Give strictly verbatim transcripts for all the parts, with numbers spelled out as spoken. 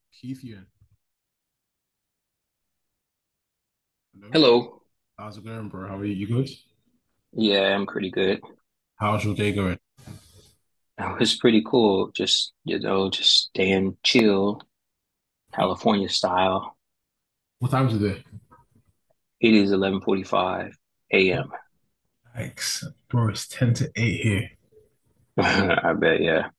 Keithian, hello. Hello. How's it going, bro? How are you? You good? Yeah, I'm pretty good. How's your day going? It was pretty cool. Just, you know, just staying chill, California style. What time is it there? It is eleven forty-five a m Yikes, bro, it's ten to eight here. I bet, yeah.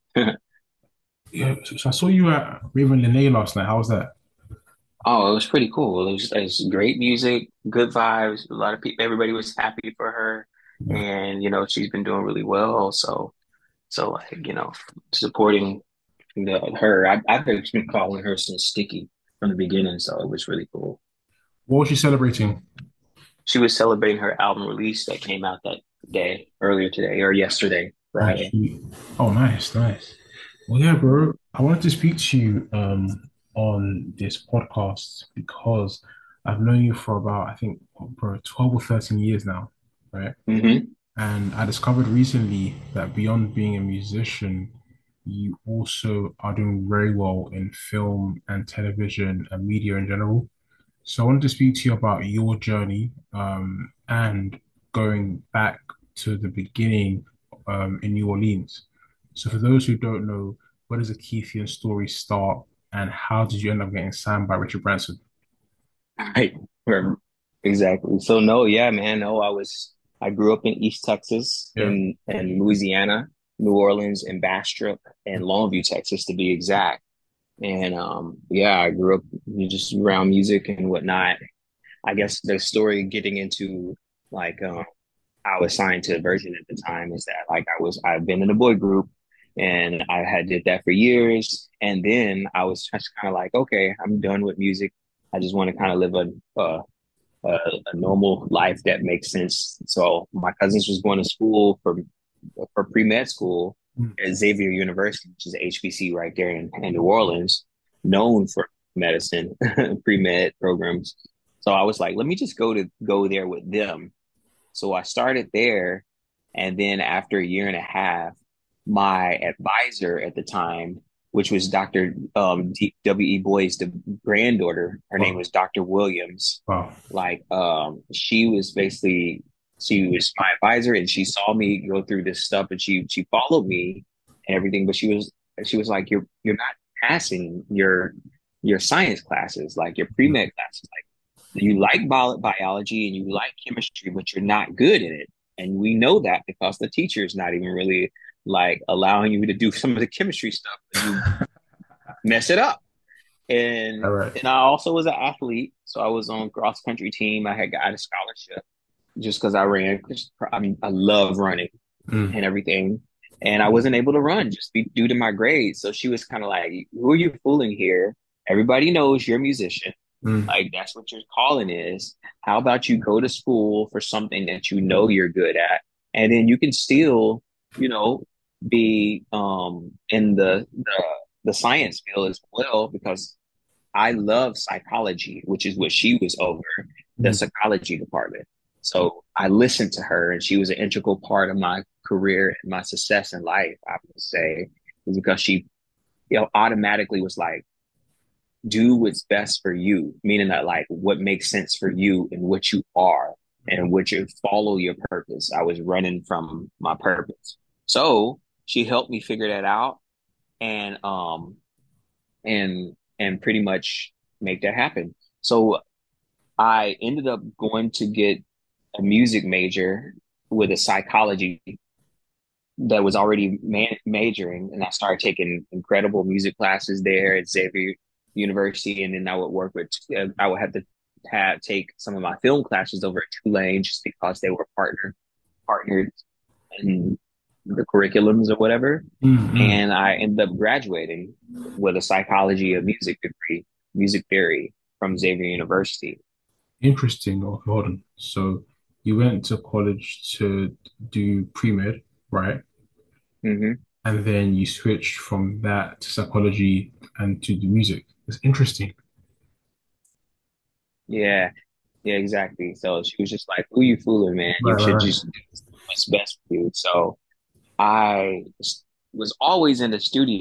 Yeah, so, so I saw you at Raven Lene last night. How was that? Oh, it was pretty cool. It was, it was great music, good vibes. A lot of people, everybody was happy for her. Yeah. And, you know, she's been doing really well. So, so like, you know, supporting the, her. I, I've been calling her since Sticky from the beginning. So it was really cool. What was she celebrating? She was celebrating her album release that came out that day, earlier today or yesterday, Oh, Friday. she. Oh, nice, nice. Well, yeah, bro. I wanted to speak to you um on this podcast because I've known you for about I think bro twelve or thirteen years now, right? Hmm. And I discovered recently that beyond being a musician, you also are doing very well in film and television and media in general. So I wanted to speak to you about your journey um, and going back to the beginning um, in New Orleans. So for those who don't know, where does the Keithian story start and how did you end up getting signed by Richard Branson? Right. Right. Exactly. So no, yeah, man. No, I was I grew up in East Texas, Yeah. in in Louisiana, New Orleans, and Bastrop, and Longview, Texas, to be exact. And um, yeah, I grew up just around music and whatnot. I guess the story getting into like um, I was signed to Virgin at the time is that like I was I've been in a boy group and I had did that for years, and then I was just kind of like, okay, I'm done with music. I just want to kind of live a, a a a normal life that makes sense. So my cousins was going to school for for pre med school Mm. at Xavier University, which is a H B C right there in, in New Orleans, known for medicine pre med programs. So I was like, let me just go to go there with them. So I started there. And then after a year and a half, my advisor at the time, which was Doctor Um, W E. Boyce, the granddaughter, her name Wow. was Doctor Williams. Wow. Like, um, she was basically, she was my advisor and she saw me go through this stuff and she, she followed me and everything. But she was, she was like, you're, you're not passing your, your science classes, like your pre-med classes. You like bio- biology and you like chemistry, but you're not good in it. And we know that because the teacher is not even really like allowing you to do some of the chemistry stuff because you mess it up. And All right. and I also was an athlete, so I was on cross country team. I had got a scholarship just because I ran. I mean, I love running Mm. and everything, and I wasn't able to run just be, due to my grades. So she was kind of like, "Who are you fooling here? Everybody knows you're a musician. Mm. Like that's what your calling is. How about you go to school for something that you know you're good at, and then you can still, you know, be um in the the the science field as well because I love psychology, which is what she was over, the Mm. psychology department. So I listened to her and she was an integral part of my career and my success in life, I would say, is because she, you know, automatically was like, do what's best for you, meaning that like what makes sense for you and what you are and what you follow your purpose. I was running from my purpose. So she helped me figure that out and um and and pretty much make that happen. So I ended up going to get a music major with a psychology that was already man- majoring, and I started taking incredible music classes there at Xavier University, and then I would work with. Uh, I would have to have take some of my film classes over at Tulane just because they were partner partnered in the curriculums or whatever. Mm. Mm. And I ended up graduating with a psychology of music degree, music theory from Xavier University. Interesting. Oh, hold on. So you went to college to do pre-med, right? Hmm. And then you switched from that to psychology and to the music. It's interesting. Yeah, yeah, exactly. So she was just like, "Who you fooling, man? Right, You right, should right. just do what's best for you." So I was always in the studio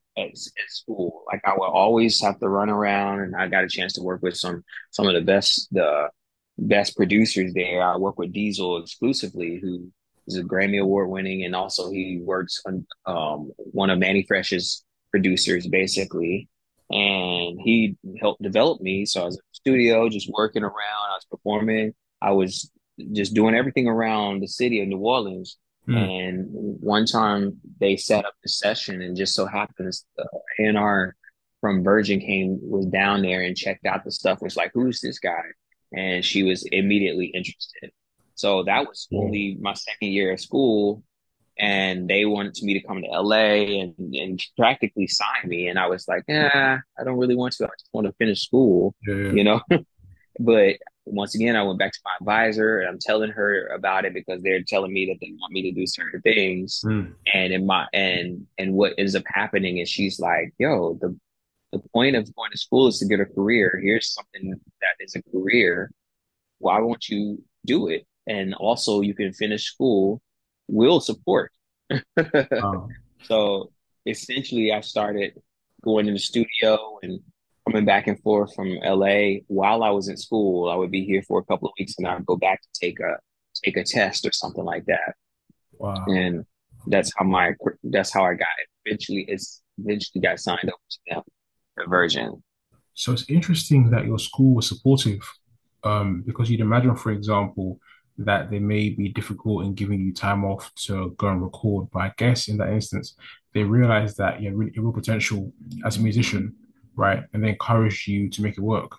at, at school. Like I would always have to run around, and I got a chance to work with some some of the best the best producers there. I work with Diesel exclusively, who is a Grammy Award winning, and also he works on um, one of Manny Fresh's producers, basically. And he helped develop me. So I was in the studio, just working around. I was performing. I was just doing everything around the city of New Orleans. Mm. And one time they set up the session, and just so happens the A and R from Virgin came was down there and checked out the stuff. Was like, who's this guy? And she was immediately interested. So that was Whoa. only my second year of school, and they wanted me to come to L A and, and practically sign me. And I was like, yeah, I don't really want to. I just want to finish school, Yeah, yeah. you know? But once again, I went back to my advisor and I'm telling her about it because they're telling me that they want me to do certain things. Mm. And in my and and what ends up happening is she's like, yo, the the point of going to school is to get a career. Here's something that is a career. Why won't you do it? And also you can finish school. We'll support. Wow. So essentially, I started going to the studio and coming back and forth from L A while I was in school. I would be here for a couple of weeks, and I'd go back to take a take a test or something like that. Wow. And that's how my that's how I got it. Eventually, it's eventually got signed over to them, the Virgin. So it's interesting that your school was supportive, um, because you'd imagine, for example, that they may be difficult in giving you time off to go and record. But I guess in that instance, they realized that you have really real potential as a musician, right? And they encouraged you to make it work.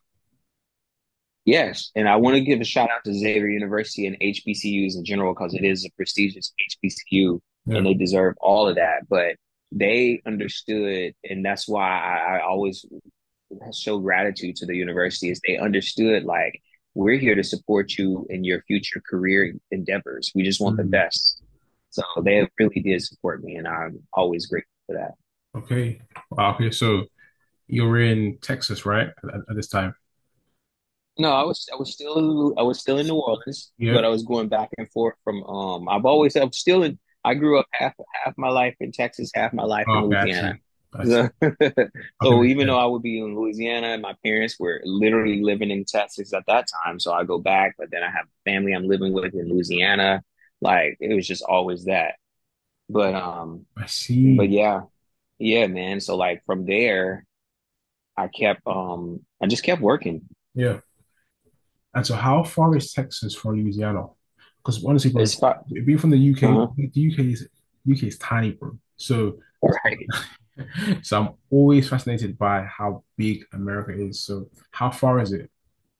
Yes, and I want to give a shout out to Xavier University and H B C Us in general because it is a prestigious H B C U Yeah. and they deserve all of that. But they understood, and that's why I, I always show gratitude to the university, is they understood like we're here to support you in your future career endeavors. We just want the Mm. best. So they really did support me, and I'm always grateful for that. Okay. Wow. Okay. So you're in Texas, right? At, at this time. No, I was I was still I was still in New Orleans, Yeah. but I was going back and forth from um I've always I'm still in I grew up half half my life in Texas, half my life in Okay, I Louisiana. see. I see. So, Okay, so makes even though sense. I would be in Louisiana, my parents were literally living in Texas at that time. So I go back, but then I have family I'm living with in Louisiana. Like it was just always that. But um I but see. yeah, yeah, man. So like from there, I kept um I just kept working. Yeah. And so, how far is Texas from Louisiana? Because honestly, bro, It's fun. being from the U K, Uh-huh. the U K is U K is tiny, bro. So, Right. so I'm always fascinated by how big America is. So, how far is it?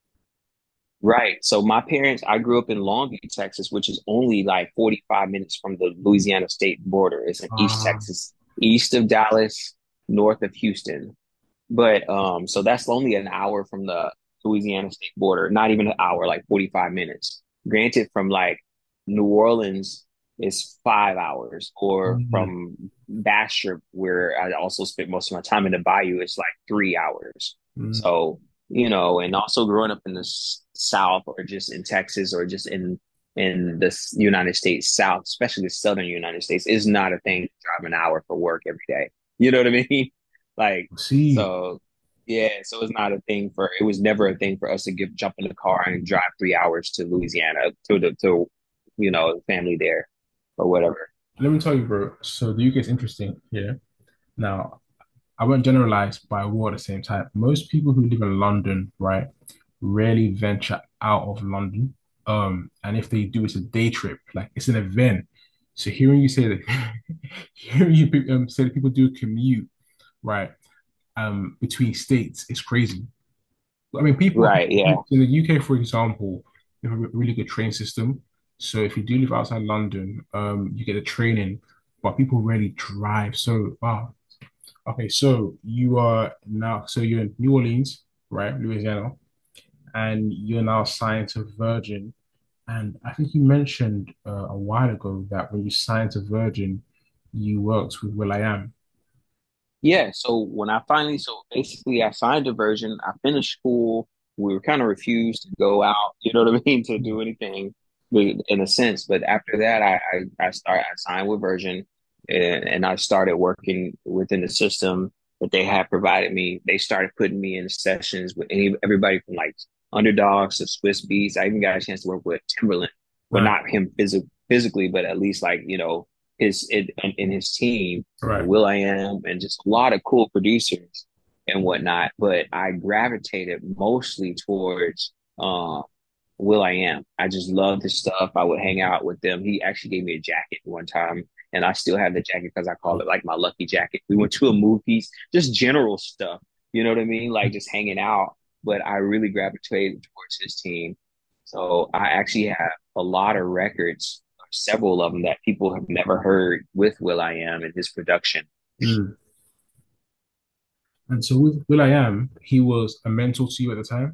Right. So my parents, I grew up in Long Beach, Texas, which is only like forty-five minutes from the Louisiana state border. It's in East Ah, Texas, east of Dallas, north of Houston. But um, so that's only an hour from the Louisiana state border, not even an hour, like forty-five minutes. Granted, from like New Orleans is five hours, or mm, from Bastrop, where I also spent most of my time in the bayou, it's like three hours. mm, So, you know, and also growing up in the s- South or just in Texas or just in in the s- United States South, especially the Southern United States, is not a thing to drive an hour for work every day. You know what I mean? Like, I see. so yeah, so it's not a thing for it was never a thing for us to give jump in the car and drive three hours to Louisiana to the to you know family there or whatever. Let me tell you, bro. So the U K is interesting. Yeah. Now, I won't generalize by war at the same time. Most people who live in London, right, rarely venture out of London. Um, and if they do, it's a day trip, like it's an event. So hearing you say that, hearing you um, say that people do commute, right, um, between states is crazy. I mean, people Right? Yeah. in the U K, for example, they have a really good train system. So if you do live outside London, um, you get a training, but people rarely drive. So wow, okay, so you are now, so you're in New Orleans, right, Louisiana, and you're now signed to Virgin. And I think you mentioned uh, a while ago that when you signed to Virgin, you worked with will.i.am. Yeah, so when I finally, so basically, I signed a version. I finished school. We were kind of refused to go out, you know what I mean, to do anything, but in a sense. But after that, I I, I started. I signed with Virgin. and, and I started working within the system that they had provided me. They started putting me in sessions with any everybody from like Underdogs to Swiss Beats. I even got a chance to work with Timberland, well, Right, not him phys- physically, but at least like you know his in, in his team, right. Will I Am, and just a lot of cool producers and whatnot. But I gravitated mostly towards um, Will I Am. I just loved his stuff. I would hang out with them. He actually gave me a jacket one time, and I still have the jacket because I call it like my lucky jacket. We went to a movie, just general stuff. You know what I mean? Like just hanging out. But I really gravitated towards his team. So I actually have a lot of records, several of them that people have never heard with Will I Am and his production. Mm. And so with Will I Am, he was a mentor to you at the time.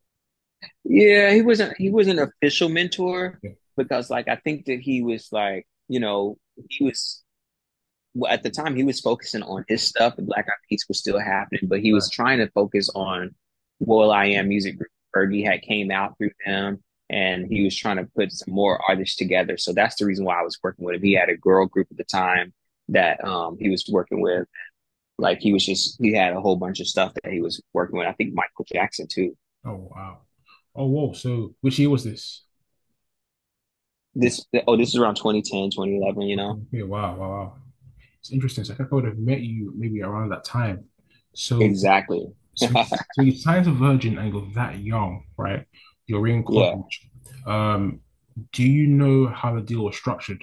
Yeah, he wasn't he was an official mentor Yeah. because like I think that he was like, you know, he was well, at the time he was focusing on his stuff. The Black Eyed Peas was still happening, but he was Right. trying to focus on Will I Am Music Group. Fergie had came out through him, and he was trying to put some more artists together. So that's the reason why I was working with him. He had a girl group at the time that um, he was working with. Like he was just he had a whole bunch of stuff that he was working with. I think Michael Jackson too. Oh wow. Oh whoa. So which year was this? This oh this is around twenty ten, twenty eleven. You Okay. know Okay. Wow. Wow. Wow. It's interesting. So I think I would have met you maybe around that time. So exactly. so so you signed a Virgin and you're that young, right? You're in Yeah. college. Um, do you know how the deal was structured?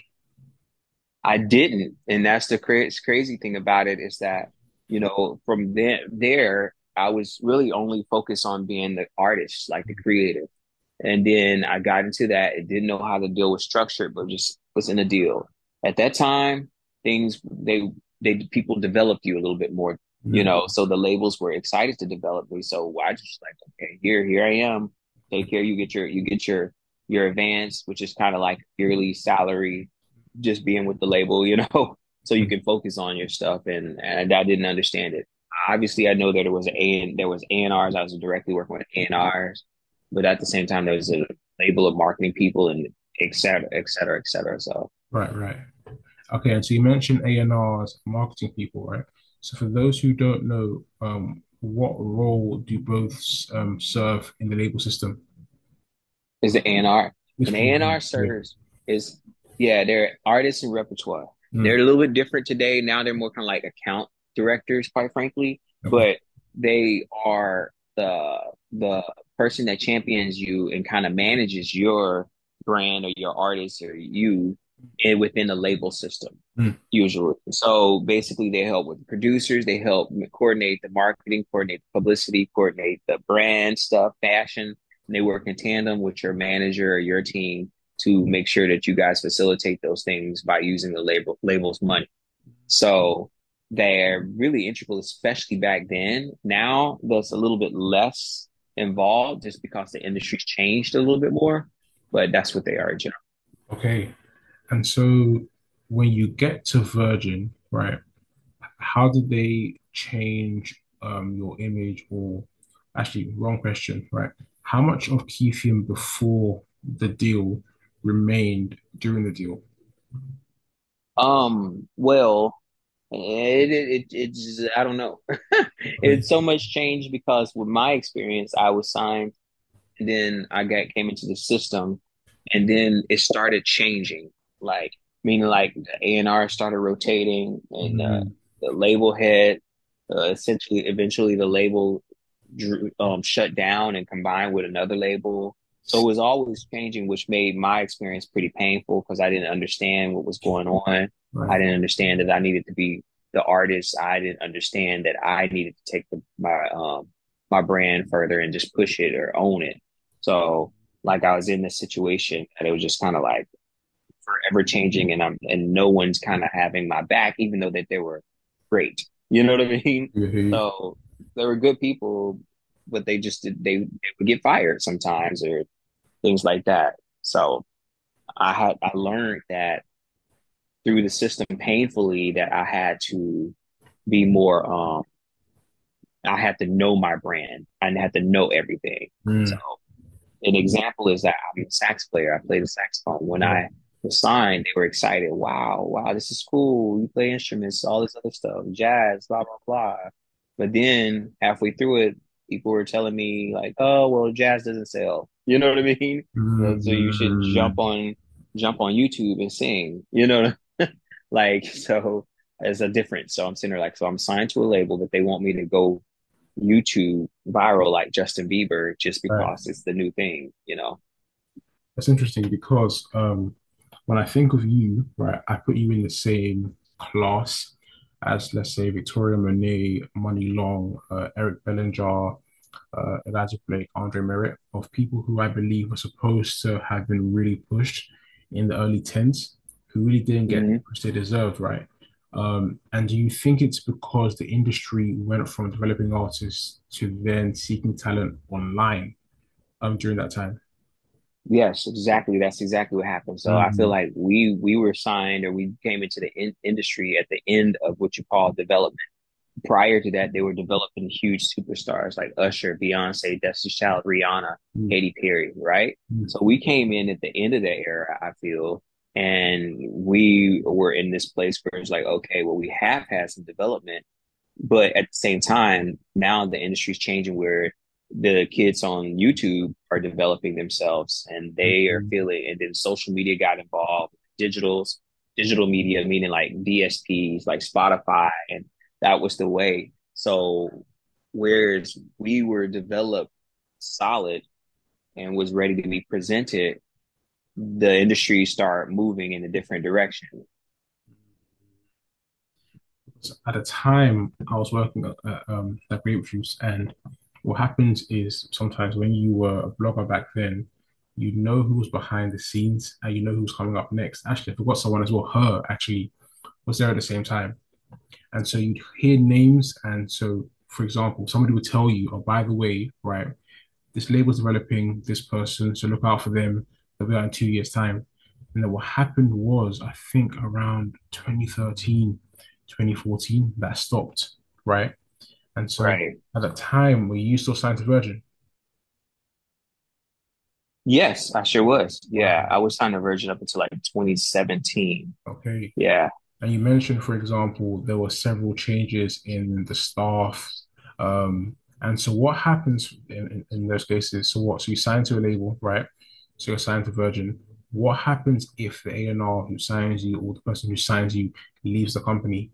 I didn't, and that's the cra- crazy thing about it is that you know from there there I was really only focused on being the artist, like the creative, and then I got into that. I didn't know how the deal was structured, but just was in a deal. At that time, things they they people developed you a little bit more, you Mm. know. So the labels were excited to develop me. So I just like, okay, here here I am. Take care. You get your you get your your advance, which is kind of like yearly salary just being with the label, you know, so you can focus on your stuff. And and I didn't understand it. Obviously, I know that there was a there was A and Rs. I was directly working with A and Rs, but at the same time, there was a label of marketing people and et cetera, et cetera, et cetera. So Right, right. Okay, and so you mentioned A and Rs, marketing people, right? So for those who don't know, um, what role do both um, serve in the label system? is the A and R. Which An one? A and R Yeah. serves is yeah, they're artists and repertoire. They're Mm, a little bit different today. Now they're more kind of like account directors, quite frankly, okay. but they are the the person that champions you and kind of manages your brand or your artist or you in, within the label system Mm, usually. So basically they help with the producers, they help coordinate the marketing, coordinate the publicity, coordinate the brand stuff, fashion, and they work in tandem with your manager or your team to make sure that you guys facilitate those things by using the label label's money. So they're really integral, especially back then. Now that's a little bit less involved just because the industry's changed a little bit more, but that's what they are in general. okay. And so when you get to Virgin, right, how did they change um, your image or actually, wrong question, right? How much of Keithium before the deal remained during the deal? Um, well, it, it, it it's I don't know. Okay. It's so much change because with my experience, I was signed and then I got came into the system and then it started changing. Like meaning like the A and R started rotating and uh, Mm, the label head uh, essentially eventually the label drew, um, shut down and combined with another label. So it was always changing, which made my experience pretty painful because I didn't understand what was going on. I right. didn't understand that I needed to be the artist. I didn't understand that I needed to take the, my um my brand further and just push it or own it. So like I was in this situation and it was just kind of like forever changing and I'm and no one's kind of having my back, even though that they were great. You know what I mean? Mhm. So they were good people, but they just did they, they would get fired sometimes or things like that. So I had I learned that through the system painfully that I had to be more um I had to know my brand. I had to know everything. So Mm, an example is that I'm a sax player. I play the saxophone. When yeah. I was signed, they were excited. Wow, wow, this is cool. You play instruments, all this other stuff, jazz, blah, blah, blah. But then halfway through it, people were telling me like, oh, well, jazz doesn't sell. You know what I mean? So, so you should jump Mm, on jump on YouTube and sing. You know, like so there's a difference. So I'm sitting there like, so I'm signed to a label, but they want me to go YouTube viral like Justin Bieber just right. because it's the new thing, you know? That's interesting because um, when I think of you, right, I put you in the same class as, let's say, Victoria Monet, Money Long, uh, Eric Bellinger, uh, Elijah Blake, Andre Merritt, of people who I believe were supposed to have been really pushed in the early tens, who really didn't get the Hmm. push they deserved, right? Um, and do you think it's because the industry went from developing artists to then seeking talent online um, during that time? Yes, exactly. That's exactly what happened. So I feel Mm, like we we were signed or we came into the in industry at the end of what you call development. Prior to that, they were developing huge superstars like Usher, Beyonce, Destiny's Child, Rihanna, mm, Katy Perry, right? mm, So we came in at the end of that era, I feel, and we were in this place where it's like, okay, well, we have had some development, but at the same time, now the industry's changing where the kids on YouTube are developing themselves and they are mm. feeling, and then social media got involved, digitals, digital media, meaning like D S Ps, like Spotify, and that was the way. So, whereas we were developed solid and was ready to be presented, the industry started moving in a different direction. At the time, I was working at, at, um, at Grape Juice, and what happens is sometimes when you were a blogger back then, you know who was behind the scenes and you know who's coming up next. Actually, I forgot someone as well. Her actually was there at the same time, and so you'd hear names, and so for example, somebody would tell you, "Oh, by the way, right, this label's developing this person, so look out for them. They'll be out in two years' time." And then what happened was, I think around twenty thirteen, twenty fourteen, that stopped, right? And so Right. at that time, were you still signed to Virgin? Yes, I sure was. Yeah, Wow. I was signed to Virgin up until like twenty seventeen. Okay. Yeah. And you mentioned, for example, there were several changes in the staff. Um, and so what happens in, in, in those cases? So what? So you sign to a label, right? So you're signed to Virgin. What happens if the A and R who signs you or the person who signs you leaves the company?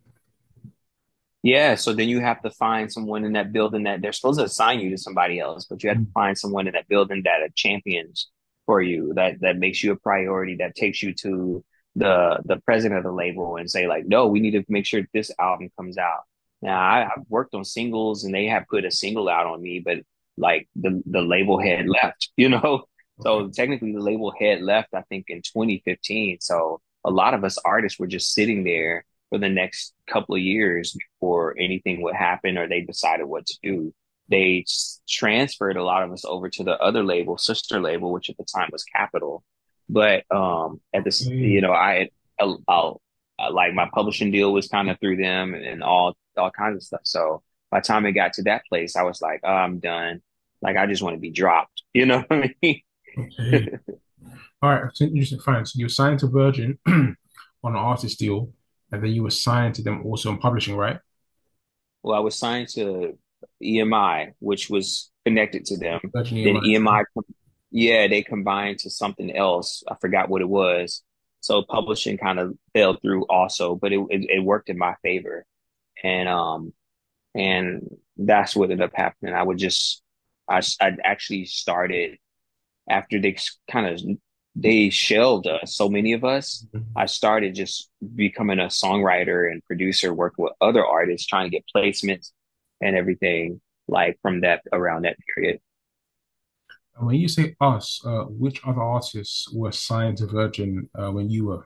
Yeah, so then you have to find someone in that building that they're supposed to assign you to somebody else, but you have to Mm. find someone in that building that champions for you, that that makes you a priority, that takes you to the the president of the label and say like, no, we need to make sure this album comes out. Now I, I've worked on singles and they have put a single out on me, but like the the label head left, you know. Okay. So technically the label head left, I think in twenty fifteen. So a lot of us artists were just sitting there for the next couple of years before anything would happen or they decided what to do. They transferred a lot of us over to the other label, sister label, which at the time was Capitol. But um, at this, you Okay. know, I, I, I'll, I like my publishing deal was kind of through them and, and all all kinds of stuff. So by the time it got to that place, I was like, oh, I'm done. Like I just want to be dropped. You know what I mean? Okay. All right. So interesting. Fine. So you were signed to Virgin on an artist deal, and then you were signed to them also in publishing, right? Well, I was signed to E M I, which was connected to them. Virgin Then E M I. E M I, yeah, they combined to something else. I forgot what it was. So publishing kind of fell through also, but it, it it worked in my favor. And um and that's what ended up happening. I would just I I actually started after they kind of they shelved us, so many of us. I started just becoming a songwriter and producer, working with other artists, trying to get placements and everything like from that around that period. And when you say us, uh, which other artists were signed to Virgin uh, when you were?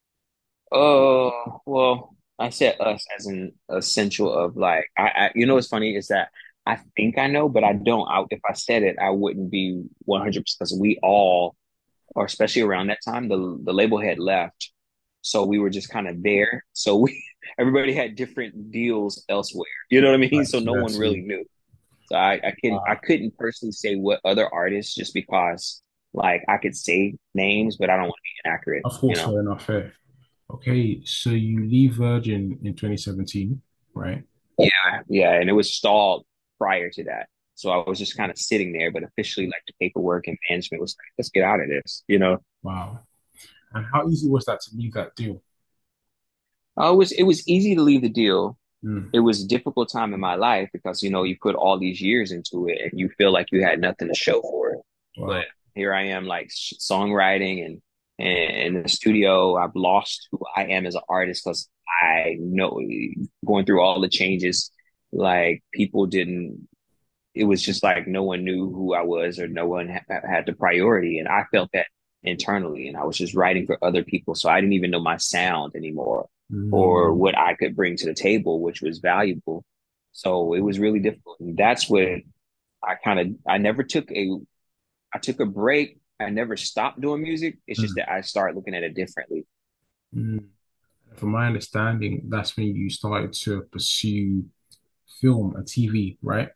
Oh, well, I said us as an essential of like I, I you know what's funny is that I think I know, but I don't. I, if I said it, I wouldn't be one hundred percent because we all, or especially around that time, the the label had left. So we were just kind of there. So we everybody had different deals elsewhere. You know what I mean? Right. So So no one that's really you. knew. So I, I couldn't I Uh, couldn't personally say what other artists just because Like I could say names, but I don't want to be inaccurate, Of you course, know? fair enough, fair. Okay, so you leave Virgin in twenty seventeen, right? Yeah, yeah. And it was stalled prior to that. So I was just kind of sitting there, but officially like the paperwork and management was like, let's get out of this, you know? Wow. And how easy was that to leave that deal? Uh, it was it was easy to leave the deal. Mm, It was a difficult time in my life because you know you put all these years into it and you feel like you had nothing to show for it. But wow. here I am, like songwriting and and in the studio. I've lost who I am as an artist because I know going through all the changes, like people didn't. It was just like no one knew who I was or no one ha- had the priority, and I felt that internally. And I was just writing for other people, so I didn't even know my sound anymore or Mm, what I could bring to the table, which was valuable. So it was really difficult. And that's when I kind of I never took a I took a break. I never stopped doing music. It's just mm, that I started looking at it differently. mm. From my understanding, that's when you started to pursue film and T V, right?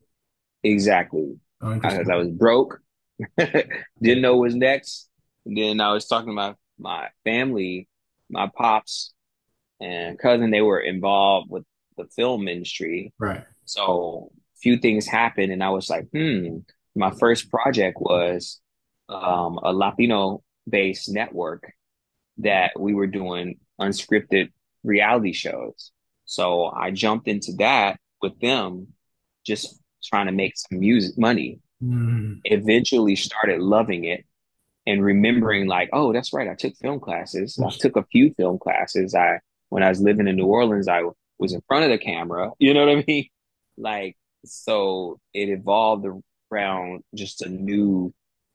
Exactly. Oh, Because I interesting. was broke, Okay. didn't know what was next. And then I was talking to my my family, my pops and cousin. They were involved with the film industry. Right. So a few things happened, and I was like, hmm. My first project was um, a Latino based network that we were doing unscripted reality shows. So I jumped into that with them, just trying to make some music money. Mm, Eventually started loving it and remembering like, oh, that's right, I took film classes. I of took a few film classes. I when I was living in New Orleans, I was in front of the camera. You know what I mean? Like, so it evolved around just a new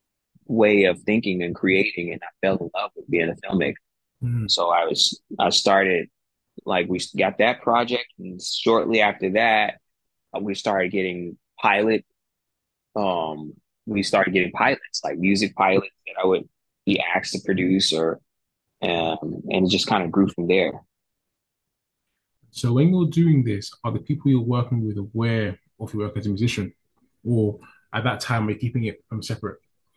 way of thinking and creating, and I fell in love with being a filmmaker. mm, So I was I started like we got that project, and shortly after that, uh, we started getting pilot. Um, we started getting pilots, like music pilots that I would be asked to produce, or um, and it just kind of grew from there. so when you're doing this, are the people you're working with aware of your work as a musician? Or at that time, we're keeping it um, separate?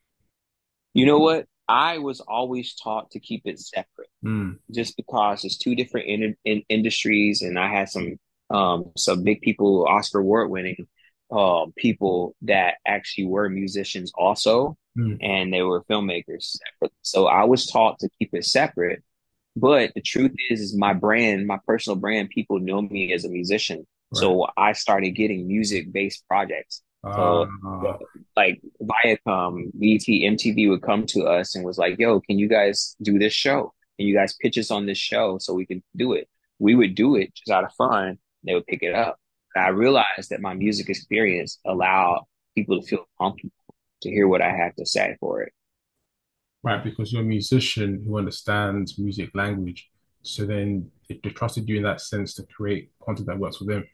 You know what? I was always taught to keep it separate, Mm, just because it's two different in, in industries, and I had some um some big people, Oscar award winning um people that actually were musicians also, mm, and they were filmmakers. So I was taught to keep it separate. But the truth is, is my brand, my personal brand, people know me as a musician. right. So I started getting music based projects. So Uh, like Viacom, B E T, M T V would come to us and was like, yo, can you guys do this show? Can you guys pitch us on this show so we can do it? We would do it just out of fun. They would pick it up. And I realized that my music experience allowed people to feel comfortable to hear what I had to say for it. right, because you're a musician who understands music language. So then they, they trusted you in that sense to create content that works for them.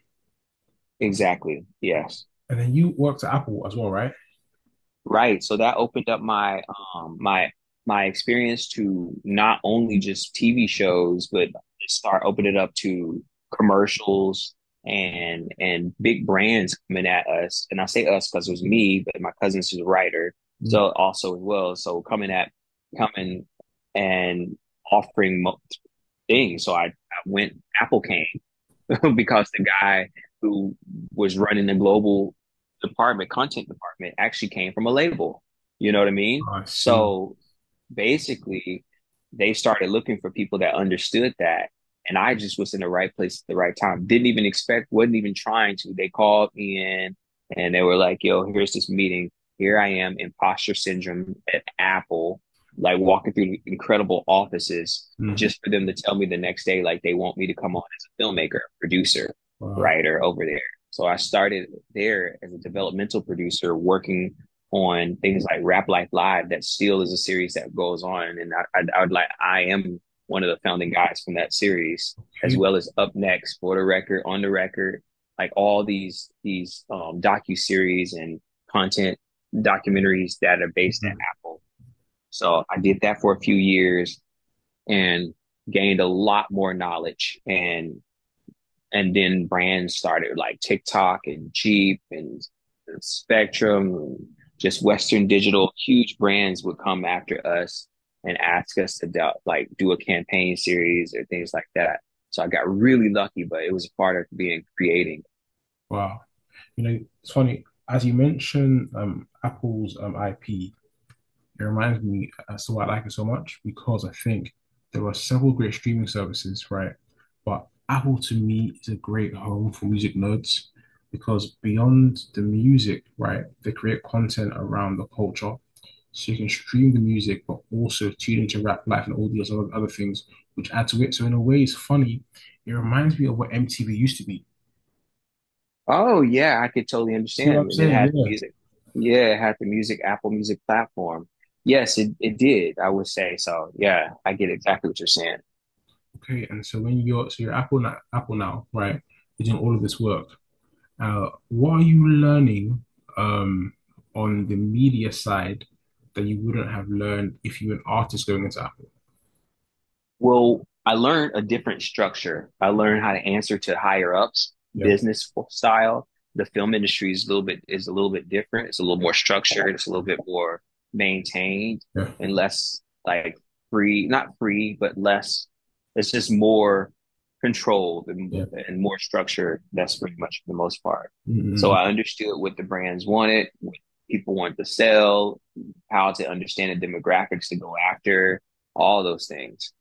Exactly. Yes. And then you worked at Apple as well, right? Right. So that opened up my um my my experience to not only just T V shows, but start opening it up to commercials and and big brands coming at us. And I say us because it was me, but my cousin's a writer, Mm, so also as well. So coming at coming and offering mo- things. So I, I went Apple came because the guy who was running the global department, content department, actually came from a label. You know what I mean? I see. So basically, they started looking for people that understood that. And I just was in the right place at the right time. Didn't even expect, wasn't even trying to. They called me in and they were like, yo, here's this meeting. Here I am, imposter syndrome at Apple, like walking through incredible offices Mm, just for them to tell me the next day, like they want me to come on as a filmmaker, producer, wow. writer over there. So I started there as a developmental producer, working on things like Rap Life Live. That still is a series that goes on, and I, I, I would like I am one of the founding guys from that series, as Okay. well as Up Next, For the Record, On the Record, like all these these um, docu series and content documentaries that are based at Mm, Apple. So I did that for a few years and gained a lot more knowledge, and and then brands started like TikTok and Jeep and, and Spectrum and just Western digital, huge brands would come after us and ask us to do, like do a campaign series or things like that. So I got really lucky, but it was a part of being creating. Wow. You know, it's funny, as you mentioned um, Apple's um, I P, it reminds me as to why I like it so much because I think there are several great streaming services, right? But Apple to me is a great home for music nerds because beyond the music, right, they create content around the culture. So you can stream the music, but also tune into rap life and all these other, other things which add to it. So in a way, it's funny. It reminds me of what M T V used to be. Oh yeah, I could totally See what understand. I'm And it saying? had the Yeah. music. Yeah, it had the music, Apple Music platform. Yes, it, it did, I would say. So yeah, I get exactly what you're saying. Okay. And so when you're so you're Apple now, Apple now, right? You're doing all of this work. Uh, what are you learning um, on the media side that you wouldn't have learned if you were an artist going into Apple? Well, I learned a different structure. I learned how to answer to higher ups, Yeah, business style. The film industry is a little bit is a little bit different. It's a little more structured. It's a little bit more maintained yeah, and less like free, not free, but less. It's just more controlled and, yeah. and more structured. That's pretty much for the most part. So Mm-hmm. I understood what the brands wanted, what people wanted to sell, how to understand the demographics to go after, all those things.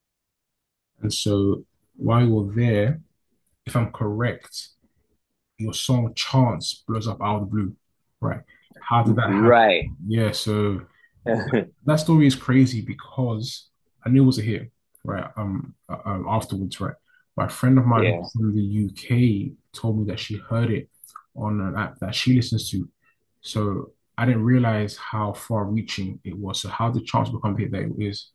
And so while you're there, if I'm correct, your song Chance blows up out of the blue, right? How did that happen? Right. Yeah, so that story is crazy because I knew it was a hit, right? Um, uh, um, afterwards, right? My friend of mine Yeah. from the U K told me that she heard it on an app that she listens to. So I didn't realize how far-reaching it was. So how did Chance become the hit that it is?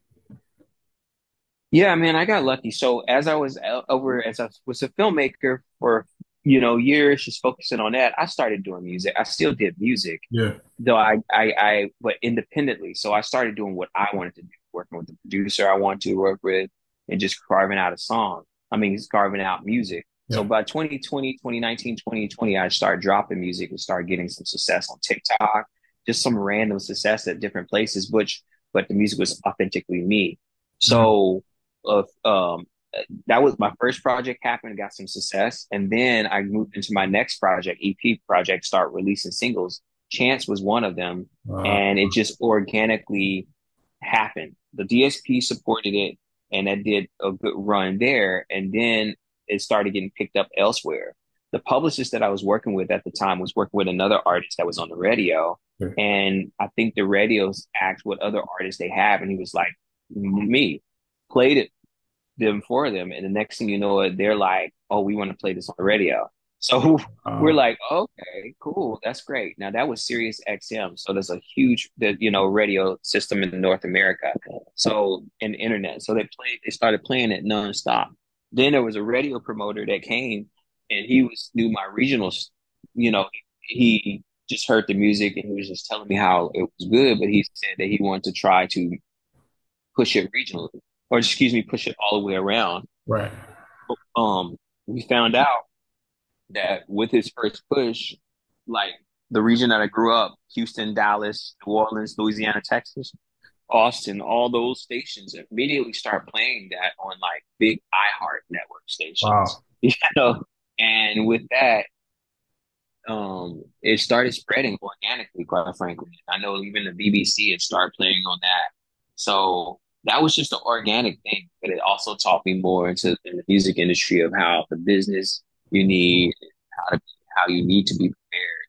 Yeah, man, I got lucky. So as I was o- over, as I was a filmmaker for, you know, years, just focusing on that, I started doing music. I still did music, Yeah, though I, I, I, but independently. So I started doing what I wanted to do, working with the producer I wanted to work with and just carving out a song. I mean, just carving out music. So yeah. by twenty twenty, twenty nineteen, twenty twenty, I started dropping music and started getting some success on TikTok, just some random success at different places, which, but the music was authentically me. Mm, So, of, um, that was my first project happened, got some success. And then I moved into my next project, E P project, start releasing singles. Chance was one of them. uh, And it just organically happened. The D S P supported it and that did a good run there. And then it started getting picked up elsewhere. The publicist that I was working with at the time was working with another artist that was on the radio. yeah. And I think the radios asked what other artists they have. And he was like, me, played it them for them. And the next thing you know, it, they're like, oh, we want to play this on the radio. So we're Uh, like, okay, cool, that's great. Now that was Sirius X M, so there's a huge, you know, radio system in North America. So in the internet, so they played, they started playing it nonstop. Then there was a radio promoter that came, and he was knew my regionals. You know, he, he just heard the music and he was just telling me how it was good, but he said that he wanted to try to push it regionally, or excuse me, push it all the way around. right. Um, we found out that with his first push, like the region that I grew up, Houston, Dallas, New Orleans, Louisiana, Texas, Austin, all those stations immediately start playing that on like big iHeart network stations, Wow. you know. And with that, um, it started spreading organically, quite frankly. I know even the B B C had started playing on that. So that was just an organic thing, but it also taught me more into in the music industry of how the business you need, how to, how you need to be prepared.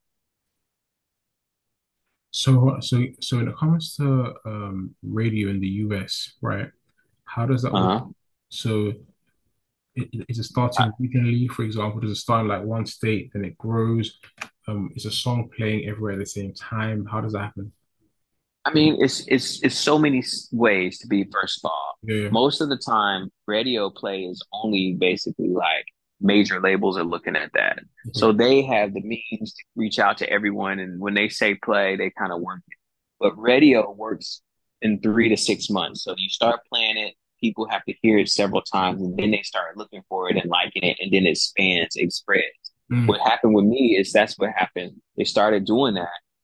So, so, so when it comes to um, radio in the U S, right? How does that work? Uh-huh. So, i- is it I, starting regionally, for example? Does it start in like one state, then it grows? Um, is a song playing everywhere at the same time? How does that happen? I mean, it's it's it's so many s- ways to be. First of all, Yeah, most of the time, radio play is only basically like major labels are looking at that, yeah. so they have the means to reach out to everyone, and when they say play, they kind of work it. But radio works in three to six months. So you start playing it, people have to hear it several times, and then they start looking for it and liking it, and then it spans, it spreads. Mm, What happened with me is that's what happened. They started doing that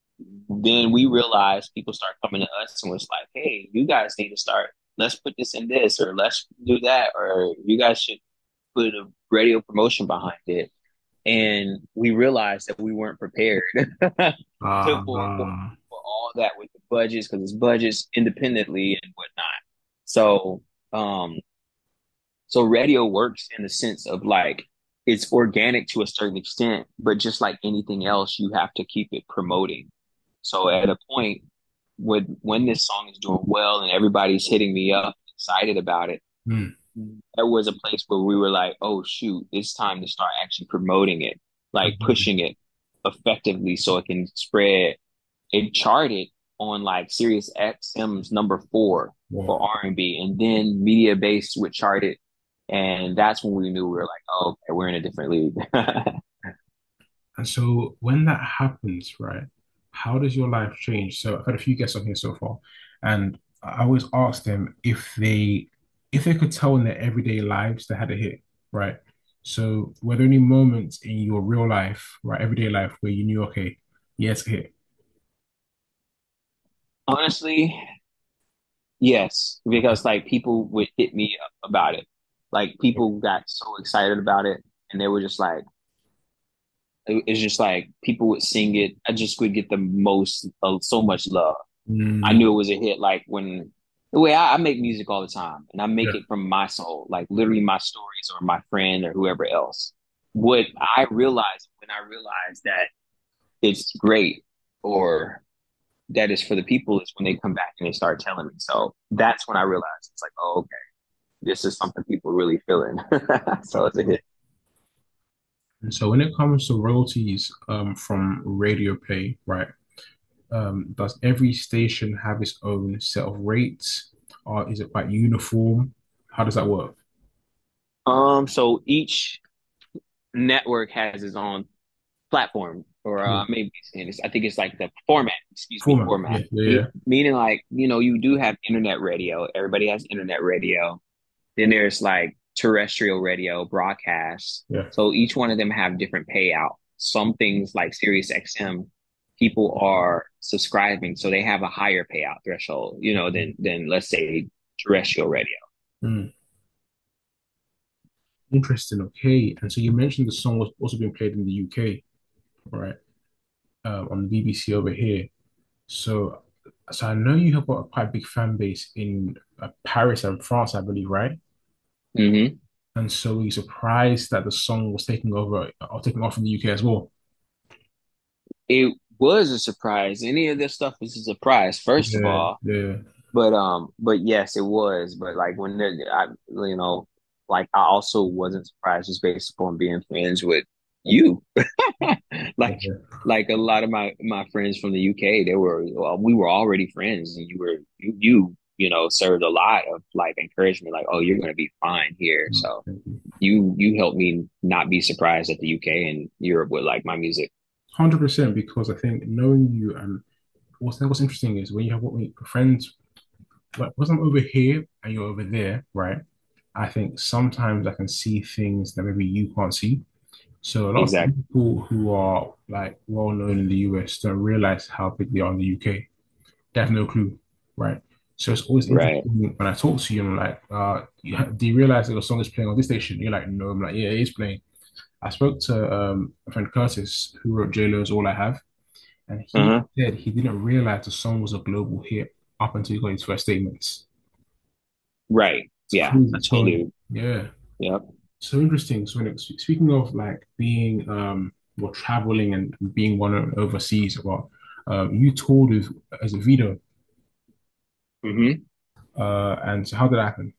then we realized people start coming to us and was like, hey, you guys need to start, let's put this in this, or let's do that, or you guys should put a radio promotion behind it. And we realized that we weren't prepared to Ah, for, for ah, for all that with the budgets, because it's budgets independently and whatnot. So um so radio works in the sense of like it's organic to a certain extent, but just like anything else, you have to keep it promoting. So at a point when when this song is doing well and everybody's hitting me up, excited about it, mm, there was a place where we were like, oh shoot, it's time to start actually promoting it, like mm, pushing it effectively so it can spread. It charted on like Sirius X M's number four for wow. R and B, and then Media Base would chart it, and that's when we knew we were like, oh, okay, we're in a different league. And so when that happens, right, how does your life change? So I've had a few guests on here so far, and I always ask them if they if they could tell in their everyday lives they had a hit, right? So were there any moments in your real life, right, everyday life where you knew, okay, yes, a hit. Honestly, yes, because like people would hit me up about it. Like people got so excited about it, and they were just like, it's just like people would sing it. I just would get the most, uh, so much love. I Mm, knew it was a hit. Like when the way I, I make music all the time, and I make yeah. it from my soul, like literally my stories or my friend or whoever else. What I realized when I realized that it's great or that is for the people is when they come back and they start telling me. So that's when I realized it's like, oh, okay, this is something people really feeling. So it's a hit. And so when it comes to royalties um, from radio play, right? Um, does every station have its own set of rates, or is it quite uniform? How does that work? Um, so each network has its own platform, or uh, Cool. maybe saying this. I think it's like the format. Excuse me, Format. format. Yeah, yeah, Me- yeah. meaning, like you know, you do have internet radio. Everybody has internet radio. Then there's like terrestrial radio broadcasts. Yeah. So each one of them have different payout. Some things like Sirius X M, people are subscribing, so they have a higher payout threshold. You know, than than let's say terrestrial radio. Mm, interesting. Okay. And so you mentioned the song was also being played in the U K, right? Uh, on the B B C over here. So, so I know you have got a quite big fan base in uh, Paris and France, I believe, right? Hmm. And so were you surprised that the song was taking over or taking off in the U K as well? It was a surprise. Any of this stuff is a surprise, first of Yeah, all. yeah. But um, but yes, it was. But like when they're, I, you know, like I also wasn't surprised just based upon being friends with you. Like Okay. like a lot of my my friends from the U K, they were well, we were already friends, and you were you you you know served a lot of like encouragement, like oh you're gonna be fine here. Mm, So thank you. you you helped me not be surprised that the U K and Europe would like my music. one hundred percent because I think knowing you and what's what's interesting is when you have what we friends, like because I'm over here and you're over there, right? I think sometimes I can see things that maybe you can't see. So a lot of Exactly. people who are like well known in the U S don't realize how big they are in the U K. They have no clue, right? So it's always Right. interesting when I talk to you. I'm like, uh, you ha- do you realize that the song is playing on this station? You're like, no. I'm like, yeah, it is playing. I spoke to um, a friend Curtis who wrote J Lo's All I Have, and he Uh-huh. said he didn't realize the song was a global hit up until he got his first statements. Right. It's Yeah. I crazy. So totally. yeah, Yep. so interesting. So when it, speaking of like being um or traveling and being one overseas, about um, you toured with as a Vito, Hmm. uh, and so how did that happen?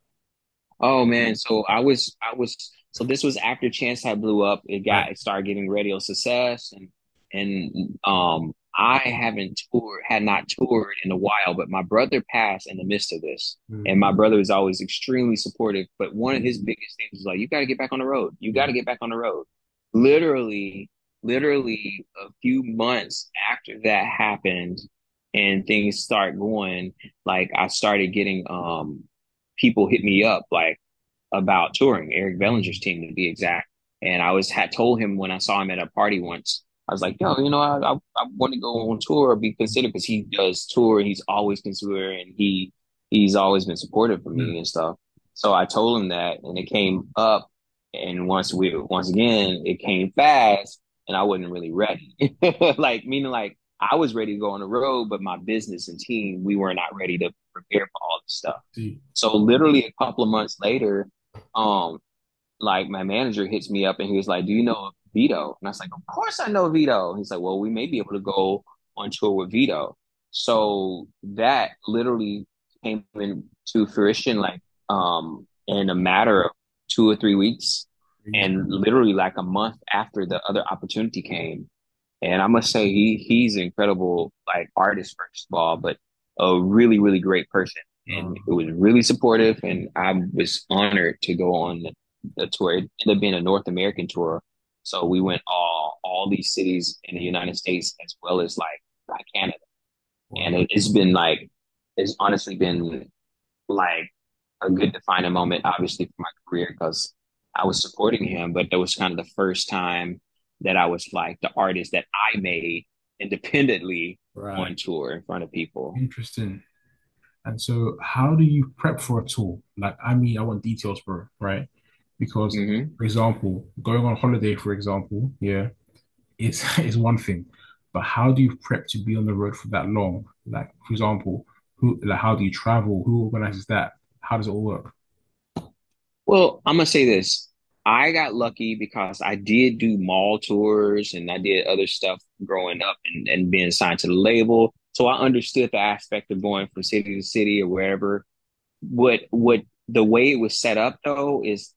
Oh man, so I was I was so this was after Chance had blew up. It Right. got it started getting radio success, and and um I haven't toured had not toured in a while, but my brother passed in the midst of this. And Mm, my brother is always extremely supportive, but one of his biggest things was like, you got to get back on the road. You got yeah. to get back on the road. Literally, literally a few months after that happened and things start going, like I started getting um people hit me up like about touring, Eric Bellinger's Mm, team to be exact. And I was had told him when I saw him at a party once. I was like, yo, you know, I I, I want to go on tour or be considered because he does tour. He's always considered and he he's always been supportive for me Mm. and stuff. So I told him that, and it came up. And once we once again, it came fast, and I wasn't really ready. Like meaning, like I was ready to go on the road, but my business and team, we were not ready to prepare for all this stuff. See. So literally a couple of months later, um, like my manager hits me up and he was like, "Do you know Vito?" And I was like, "Of course I know Vito." He's like, "Well, we may be able to go on tour with Vito." So that literally came into fruition like um in a matter of two or three weeks, Crazy. and literally like a month after the other opportunity came. And I must say he he's an incredible like artist first of all, but a really really great person. And it Um, was really supportive, and I was honored to go on the, the tour. It ended up being a North American tour, so we went all all these cities in the United States as well as like like Canada. And wow. it, it's been like it's honestly been like a good defining moment, obviously for my career because I was supporting him, but that was kind of the first time that I was like the artist that I made independently Right. on tour in front of people. Interesting. And so, how do you prep for a tour? Like, I mean, I want details, bro, right? Because, Hmm. for example, going on holiday, for example, yeah, it's it's one thing, but how do you prep to be on the road for that long? Like, for example, who, like, how do you travel? Who organizes that? How does it all work? Well, I'm gonna say this. I got lucky because I did do mall tours and I did other stuff growing up and, and being signed to the label. So I understood the aspect of going from city to city or wherever. What what the way it was set up though is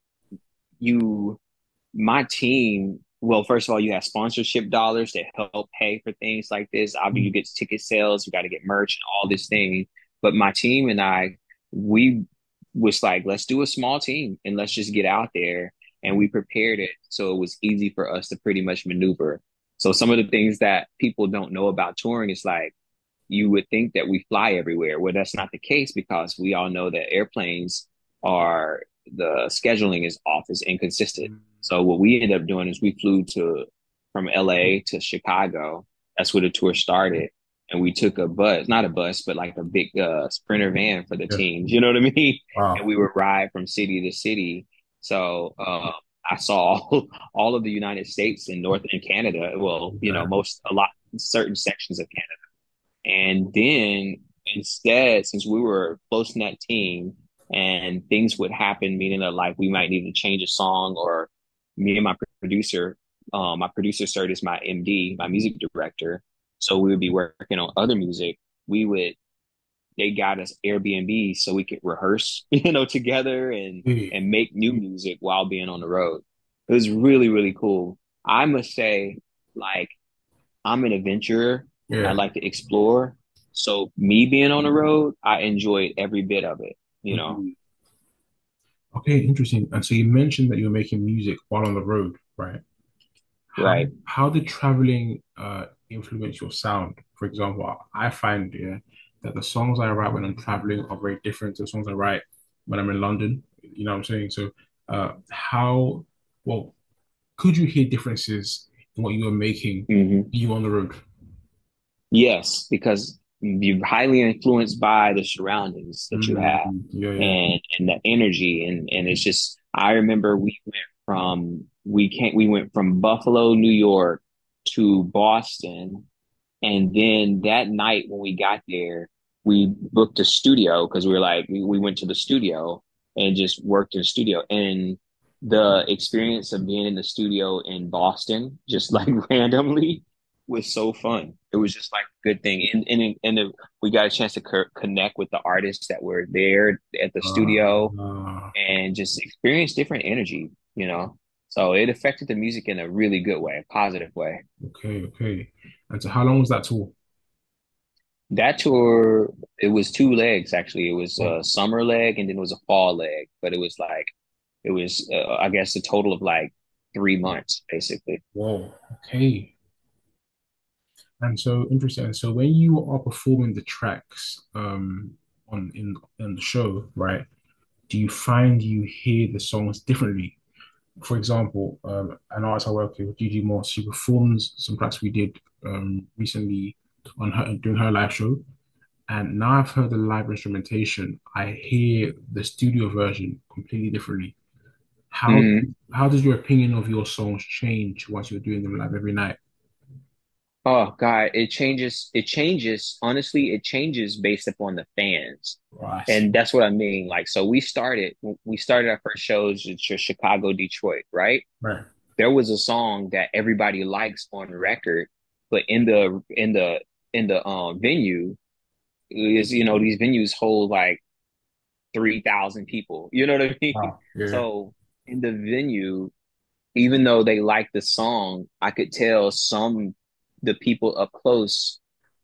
you my team, well, first of all, you have sponsorship dollars that help pay for things like this. Obviously, you Mm. get ticket sales, you got to get merch and all this thing. But my team and I, we was like, let's do a small team and let's just get out there. And we prepared it so it was easy for us to pretty much maneuver. So some of the things that people don't know about touring is like you would think that we fly everywhere. Well, that's not the case because we all know that airplanes are the scheduling is off, is inconsistent. So what we ended up doing is we flew to from L A to Chicago. That's where the tour started. And we took a bus, not a bus, but like a big uh, sprinter van for the Yeah. teams. You know what I mean? And Wow. we would ride from city to city. So uh, I saw all, all of the United States and North and Canada. Well, you know, Yeah. most a lot certain sections of Canada. And then instead, since we were a close knit team and things would happen, meaning that like we might need to change a song or me and my producer, um, my producer started as my M D, my music director. So we would be working on other music. We would, they got us Airbnb so we could rehearse, you know, together and, Hey. and make new music while being on the road. It was really, really cool. I must say, like, I'm an adventurer. I Yeah. like to explore. So me being on the road, I enjoyed every bit of it, you know. Mhm. Okay, interesting. And so you mentioned that you were making music while on the road, right? How Right. how did traveling uh influence your sound? For example, I find, yeah, that the songs I write when I'm traveling are very different to the songs I write when I'm in London. You know what I'm saying? So uh how well could you hear differences in what you were making Hmm. you on the road? Yes, because you're highly influenced by the surroundings that you have Mm, yeah, yeah. and and the energy and and it's just I remember we went from we can't we went from Buffalo, New York to Boston. And then that night when we got there, we booked a studio because we were like, we, we went to the studio and just worked in the studio. And the experience of being in the studio in Boston, just like randomly, was so fun. It was just like a good thing. And and, and the, we got a chance to co- connect with the artists that were there at the studio Uh, and just experience different energy, you know? So it affected the music in a really good way, a positive way. okay, okay. And so how long was that tour? That tour, it was two legs actually. It was Oh, a summer leg and then it was a fall leg, but it was like it was uh, I guess a total of like three months basically. whoa, okay. And so interesting. And so when you are performing the tracks um on in in the show, right? Do you find you hear the songs differently? for example, um, an artist I work with, Gigi Moss, she performs some tracks we did um, recently on her during her live show. And now I've heard the live instrumentation, I hear the studio version completely differently. How Mhm. how does your opinion of your songs change once you're doing them live every night? Oh God, it changes. It changes. Honestly, it changes based upon the fans, Oh, I and see. that's what I mean. Like, so we started. We started our first shows in Ch- Chicago, Detroit, right? Right. There was a song that everybody likes on record, but in the in the in the um venue is, you know, these venues hold like three thousand people. You know what I mean? Wow. Yeah. So in the venue, even though they liked the song, I could tell some the people up close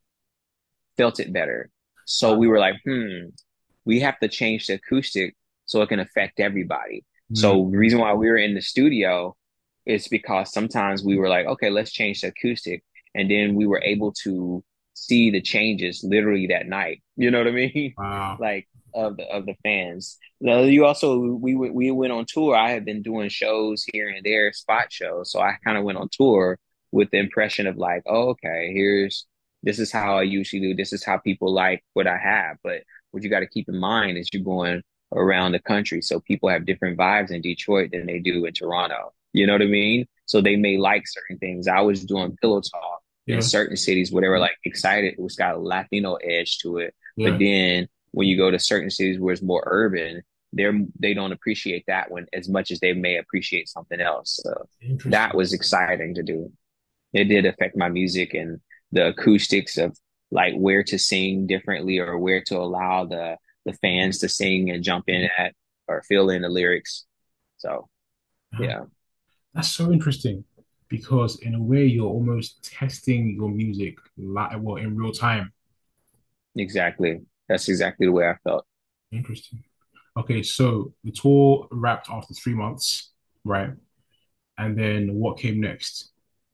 felt it better. So we were like, hmm, we have to change the acoustic so it can affect everybody. So the Mm, reason why we were in the studio is because sometimes we were like, okay, let's change the acoustic. And then we were able to see the changes literally that night. You know what I mean? wow. Like of the of the fans. Now, you also we we went on tour. I had been doing shows here and there, spot shows. So I kind of went on tour with the impression of like, oh, okay, here's this is how I usually do. This is how people like what I have. But what you got to keep in mind is you're going around the country. So people have different vibes in Detroit than they do in Toronto. You know what I mean? So they may like certain things. I was doing pillow talk in Yeah. certain cities where they were like excited. It was got a Latino edge to it. But Yeah. then when you go to certain cities where it's more urban, they're they don't appreciate that one as much as they may appreciate something else. So that Interesting. was exciting to do. It did affect my music and the acoustics of like where to sing differently or where to allow the the fans to sing and jump in at or fill in the lyrics. So Uh-huh. yeah, That's so interesting because in a way you're almost testing your music like well in real time. exactly. That's exactly the way I felt. Interesting. Okay, so the tour wrapped after three months, right? And then what came next?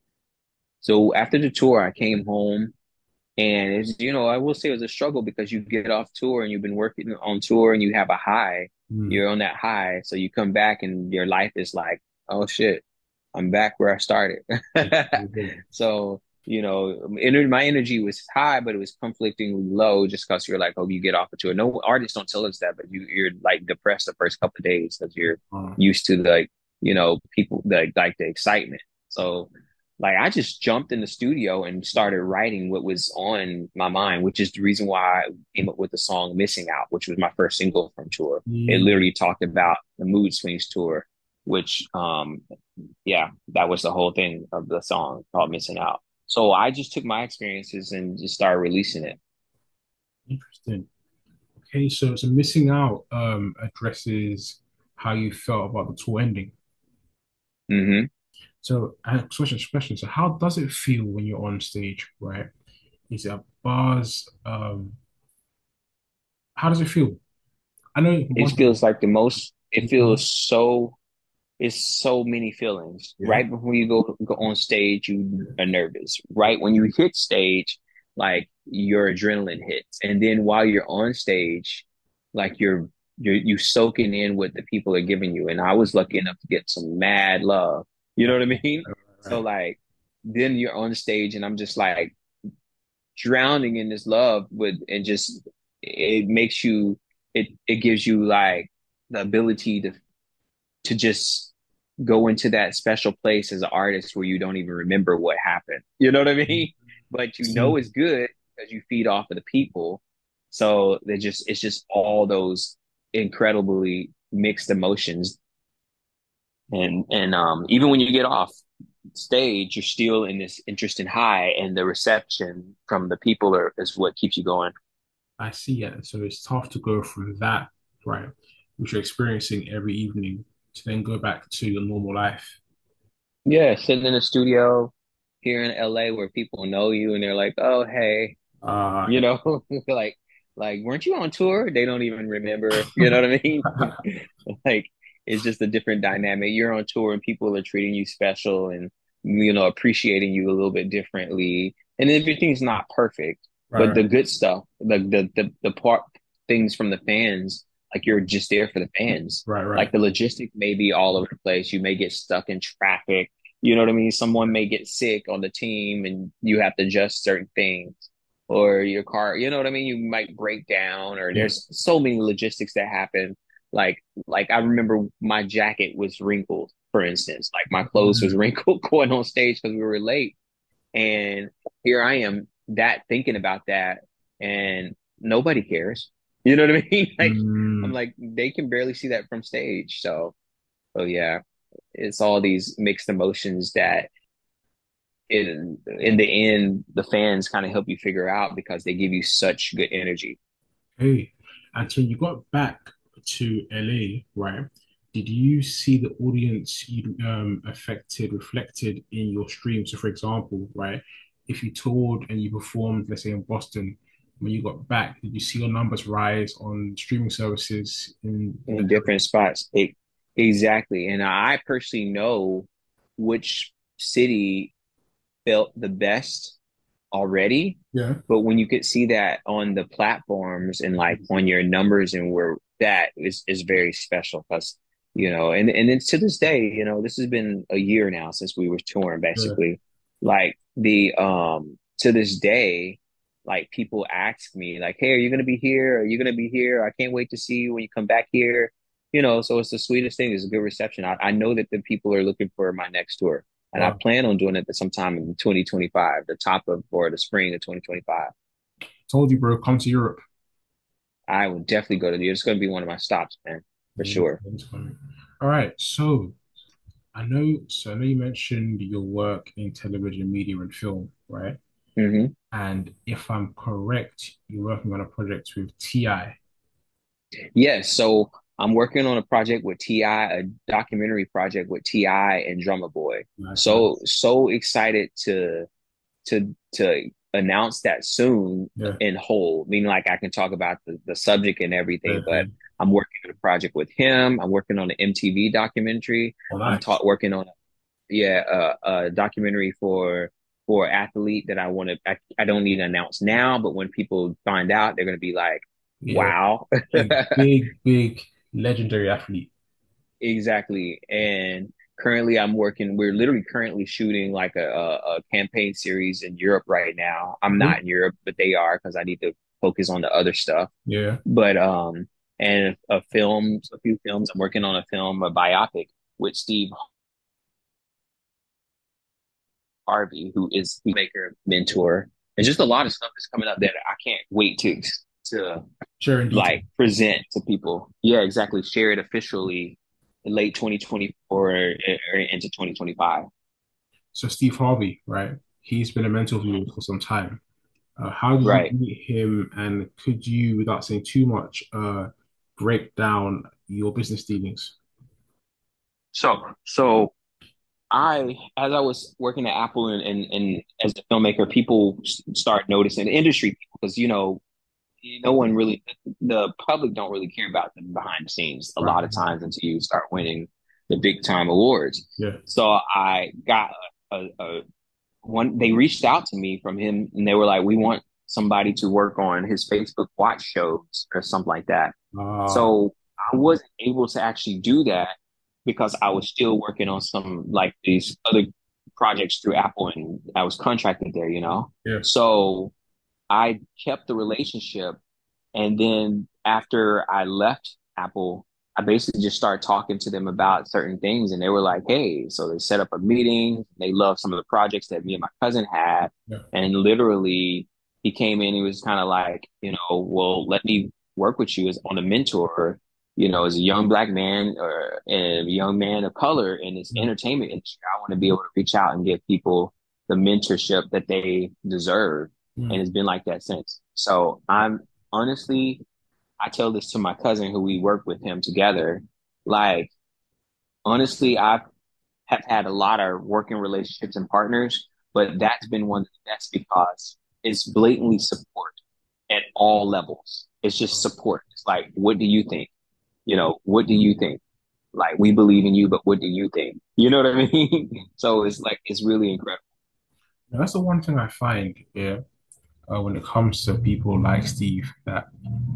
So after the tour, I came home and it's, you know, I will say it was a struggle because you get off tour and you've been working on tour and you have a high, Hmm. you're on that high. So you come back and your life is like, oh shit, I'm back where I started. So, you know, ener- my energy was high, but it was conflictingly low just because you're like, oh, you get off a tour. No artists don't tell us that, but you, you're like depressed the first couple of days because you're Uh, used to the, like, you know, people like like the excitement. So like I just jumped in the studio and started writing what was on my mind, which is the reason why I came up with the song Missing Out, which was my first single from tour. It yeah, literally talked about the Mood Swings tour, which um yeah, that was the whole thing of the song called Missing Out. So I just took my experiences and just started releasing it. interesting. Okay, so so missing out um addresses how you felt about the tour ending. Hmm. So I have a question, question. So how does it feel when you're on stage, right? Is it a buzz? Um, how does it feel? I know It one thing. feels like the most, it Mhm. feels so, it's so many feelings. Yeah. Right before you go, go on stage, you are nervous. Right when you hit stage, like your adrenaline hits. And then while you're on stage, like you're, you're, you soaking in what the people are giving you. And I was lucky enough to get some mad love. You know Right, what I mean? So right. like, then you're on stage and I'm just like, drowning in this love with and just it makes you it it gives you like the ability to to just go into that special place as an artist where you don't even remember what happened. You know what I mean? But you know See, it's good because you feed off of the people. So they just it's just all those incredibly mixed emotions. And and um even when you get off stage, you're still in this interesting high and the reception from the people are is what keeps you going. I see it. So it's tough to go through that, right, which you're experiencing every evening, to then go back to your normal life. Yeah, sitting in a studio here in L A where people know you and they're like, "Oh, hey," Uh, you know, like, like, weren't you on tour? They don't even remember. You know what I mean? Like, it's just a different dynamic. You're on tour and people are treating you special and you know appreciating you a little bit differently. And everything's not perfect, but right, the good stuff, the the the the part things from the fans, like you're just there for the fans. Right, Like right. the logistic may be all over the place. You may get stuck in traffic. You know what I mean? Someone may get sick on the team and you have to adjust certain things. Or your car, you know what I mean? You might break down, or Yeah. there's so many logistics that happen. Like, like I remember my jacket was wrinkled, for instance. Like my clothes was Mm, wrinkled going on stage because we were late. And here I am, that thinking about that, and nobody cares. You know what I mean? Like I'm mm. like they can barely see that from stage. So, so yeah, it's all these mixed emotions that in in the end the fans kind of help you figure out because they give you such good energy. Hey, until you got back to L A, right? Did you see the audience you um affected reflected in your stream? So, for example, right, if you toured and you performed, let's say in Boston, when you got back, did you see your numbers rise on streaming services in in the In different spots. It, exactly. And I personally know which city felt the best already. yeah, But when you could see that on the platforms and like on your numbers and where that is is very special because you know, and and then to this day, you know, this has been a year now since we were touring yeah, basically. Like the um to this day, like people ask me like, "Hey, are you gonna be here? Are you gonna be here? I can't wait to see you when you come back here." You know, so it's the sweetest thing. It's a good reception. I, I know that the people are looking for my next tour. And I wow. plan on doing it sometime in twenty twenty-five, the top of or the spring of twenty twenty-five. Told you, bro, come to Europe. I will definitely go to the. It's going to be one of my stops, man, for Yeah, sure. it's coming. All right, so I know, so I know you mentioned your work in television, media, and film, right? Hmm. And if I'm correct, you're working on a project with T I. Yes, so I'm working on a project with Ti, a documentary project with Ti and Drummer Boy. Nice, So nice. so excited to to to announce that soon Yeah, in whole, meaning like I can talk about the, the subject and yeah, everything, yeah. but I'm working on a project with him. I'm working on an M T V documentary. Oh, I'm nice. taught working on yeah, uh, a documentary for for athlete that I want to. I, I don't need to announce now, but when people find out, they're gonna be like, Yeah, "Wow!" big, big, big, legendary athlete. Exactly. And currently, I'm working. We're literally currently shooting like a, a, a campaign series in Europe right now. I'm not Mhm. in Europe, but they are because I need to focus on the other stuff. Yeah. But um, and a film, a few films. I'm working on a film, a biopic with Steve Harvey, who is maker, mentor, and just a lot of stuff that's coming up that I can't wait to to Sharing detail. like present to people. Yeah, exactly. Share it officially in late twenty twenty-four or, or into twenty twenty-five. So Steve Harvey, right? He's been a mentor for you for some time. Uh, how did you Right. meet him? And could you, without saying too much, uh, break down your business dealings? So, so I, as I was working at Apple and, and, and as a filmmaker, people start noticing the industry people because you know no one really, the public don't really care about the behind the scenes a Right. lot of times until you start winning the big time awards. Yeah. So I got a, a, a one. They reached out to me from him, and they were like, "We want somebody to work on his Facebook watch shows or something like that." Ah, So I wasn't able to actually do that because I was still working on some like these other projects through Apple, and I was contracted there, you know. yeah. So I kept the relationship, and then after I left Apple, I basically just started talking to them about certain things. And they were like, hey, so they set up a meeting. They loved some of the projects that me and my cousin had. Yeah. And literally, he came in, he was kind of like, you know, well, let me work with you as on a mentor, you know, as a young black man or a young man of color in this Yeah. entertainment industry. I want to be able to reach out and give people the mentorship that they deserve. And Mm. it's been like that since. So I'm honestly, I tell this to my cousin who we work with him together. Like, honestly, I have had a lot of working relationships and partners, but that's been one of the best because it's blatantly support at all levels. It's just support. It's like, what do you think? You know, what do you think? Like, we believe in you, but what do you think? You know what I mean? So it's like, it's really incredible. Now, that's the one thing I find, yeah, uh, when it comes to people like Steve, that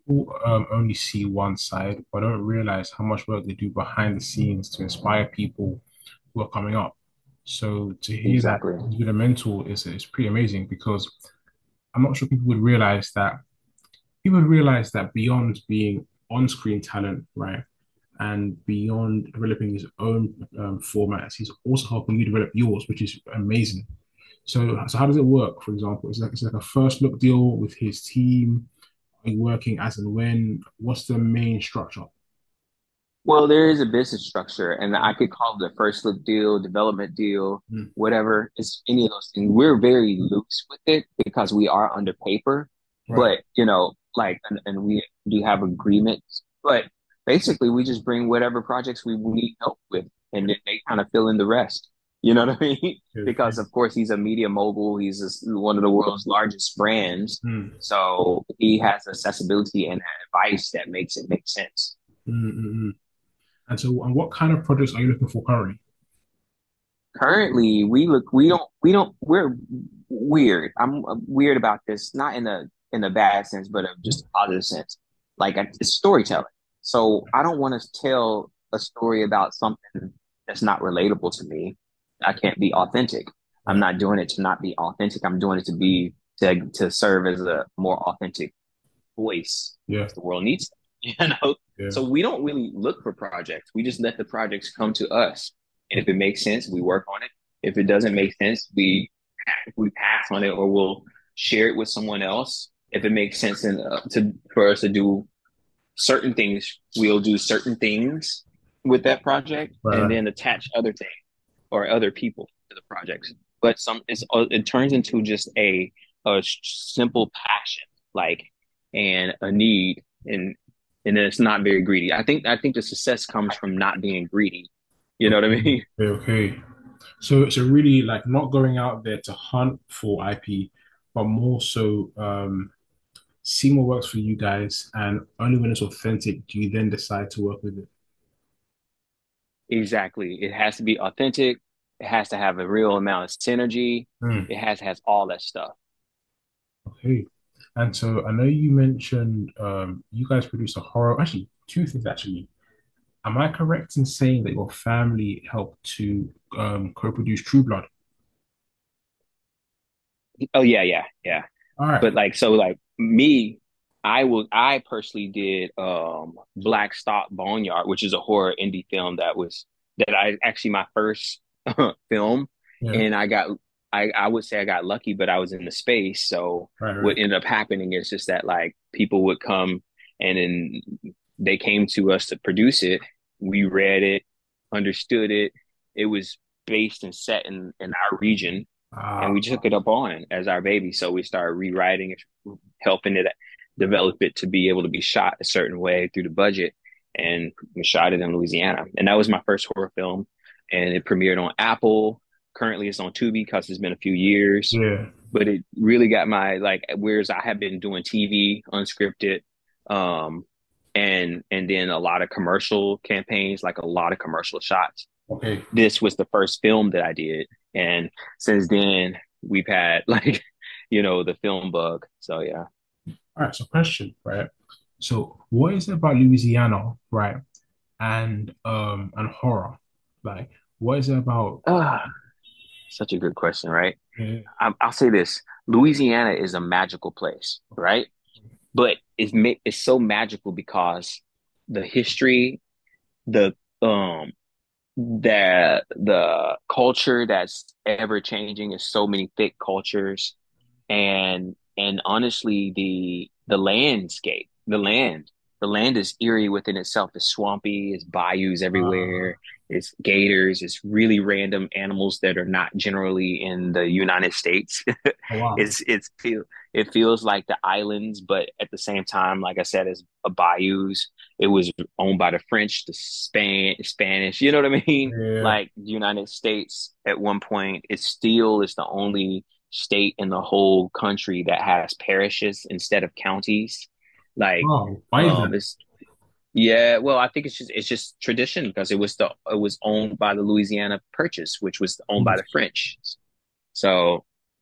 people um, only see one side, but don't realize how much work they do behind the scenes to inspire people who are coming up. So to hear that Exactly. he's been a mentor is is pretty amazing because I'm not sure people would realize that people would realize that beyond being on-screen talent, right, and beyond developing his own um, formats, he's also helping you develop yours, which is amazing. So, so how does it work? For example, it's like it's like a first look deal with his team. Are you working as and when? What's the main structure? Well, there is a business structure, and I could call it a first look deal, development deal, Mm, whatever. It's any of those things. We're very loose with it because we are under paper, right. but you know, like, and, and we do have agreements. But basically, we just bring whatever projects we need help with, and then they kind of fill in the rest. You know what I mean? Okay. Because of course he's a media mogul. He's a, one of the world's largest brands, Mm, so he has accessibility and advice that makes it make sense. mm, mm, mm. And so, and what kind of projects are you looking for currently? Currently, we look, we don't, we don't, we're weird. I'm uh, weird about this, not in a in a bad sense, but a just a positive sense. Like uh, it's storytelling. So I don't want to tell a story about something that's not relatable to me. I can't be authentic. I'm Right. not doing it to not be authentic. I'm doing it to be to to serve as a more authentic voice Yeah. because the world needs them, you know. Yeah. So we don't really look for projects. We just let the projects come to us, and if it makes sense, we work on it. If it doesn't make sense, we we pass on it or we'll share it with someone else. If it makes sense in, uh, to for us to do certain things, we'll do certain things with that project, Right. and Right. then attach other things or other people to the projects. But some it's, uh, it turns into just a a simple passion, like and a need, and and then it's not very greedy. I think I think the success comes from not being greedy. You know what I Okay. mean? Okay. Okay. So, so really, like not going out there to hunt for I P, but more so um, see what works for you guys, and only when it's authentic do you then decide to work with it. Exactly. It has to be authentic. It has to have a real amount of synergy. Hmm. It has has all that stuff. Okay. And so I know you mentioned um, you guys produce a horror, actually, two things actually. Am I correct in saying that your family helped to um, co-produce True Blood? Oh yeah, yeah, yeah. All right. But like so like me, I will I personally did um Black Stock Boneyard, which is a horror indie film that was that I actually my first film, Yeah. and I got I I would say I got lucky, but I was in the space. So Right. what Right. ended up happening is just that like people would come and then they came to us to produce it. We read it, understood it. It was based and set in in our region, and Ah, we took it up on as our baby. So we started rewriting it, helping it develop it to be able to be shot a certain way through the budget, and we shot it in Louisiana. And that was my first horror film, and it premiered on Apple. Currently, it's on Tubi because it's been a few years, yeah. but it really got my like. Whereas I have been doing T V unscripted, um, and and then a lot of commercial campaigns, like a lot of commercial shots. Okay. This was the first film that I did. And since then, we've had like, you know, the film bug. So yeah. All right. So, question, right? So, what is it about Louisiana, right, and um and horror? Like, what is it about? Ah, such a good question, right? Yeah. I, I'll say this: Louisiana is a magical place, right? But it's ma- it's so magical because the history, the um, the the culture that's ever changing is so many thick cultures, and and honestly the the landscape the land the land is eerie within itself. It's swampy, it's bayous Uh, everywhere, it's gators, it's really random animals that are not generally in the United States. oh, wow. it's it's feel it feels like the islands, but at the same time, like I said, it's a bayous. It was owned by the French, the Span Spanish, you know what I mean? Yeah. Like the United States at one point, it still is the only state in the whole country that has parishes instead of counties. Like, Wow. Why is um, that? it's yeah. Well, I think it's just it's just tradition because it was the it was owned by the Louisiana Purchase, which was owned by the French. So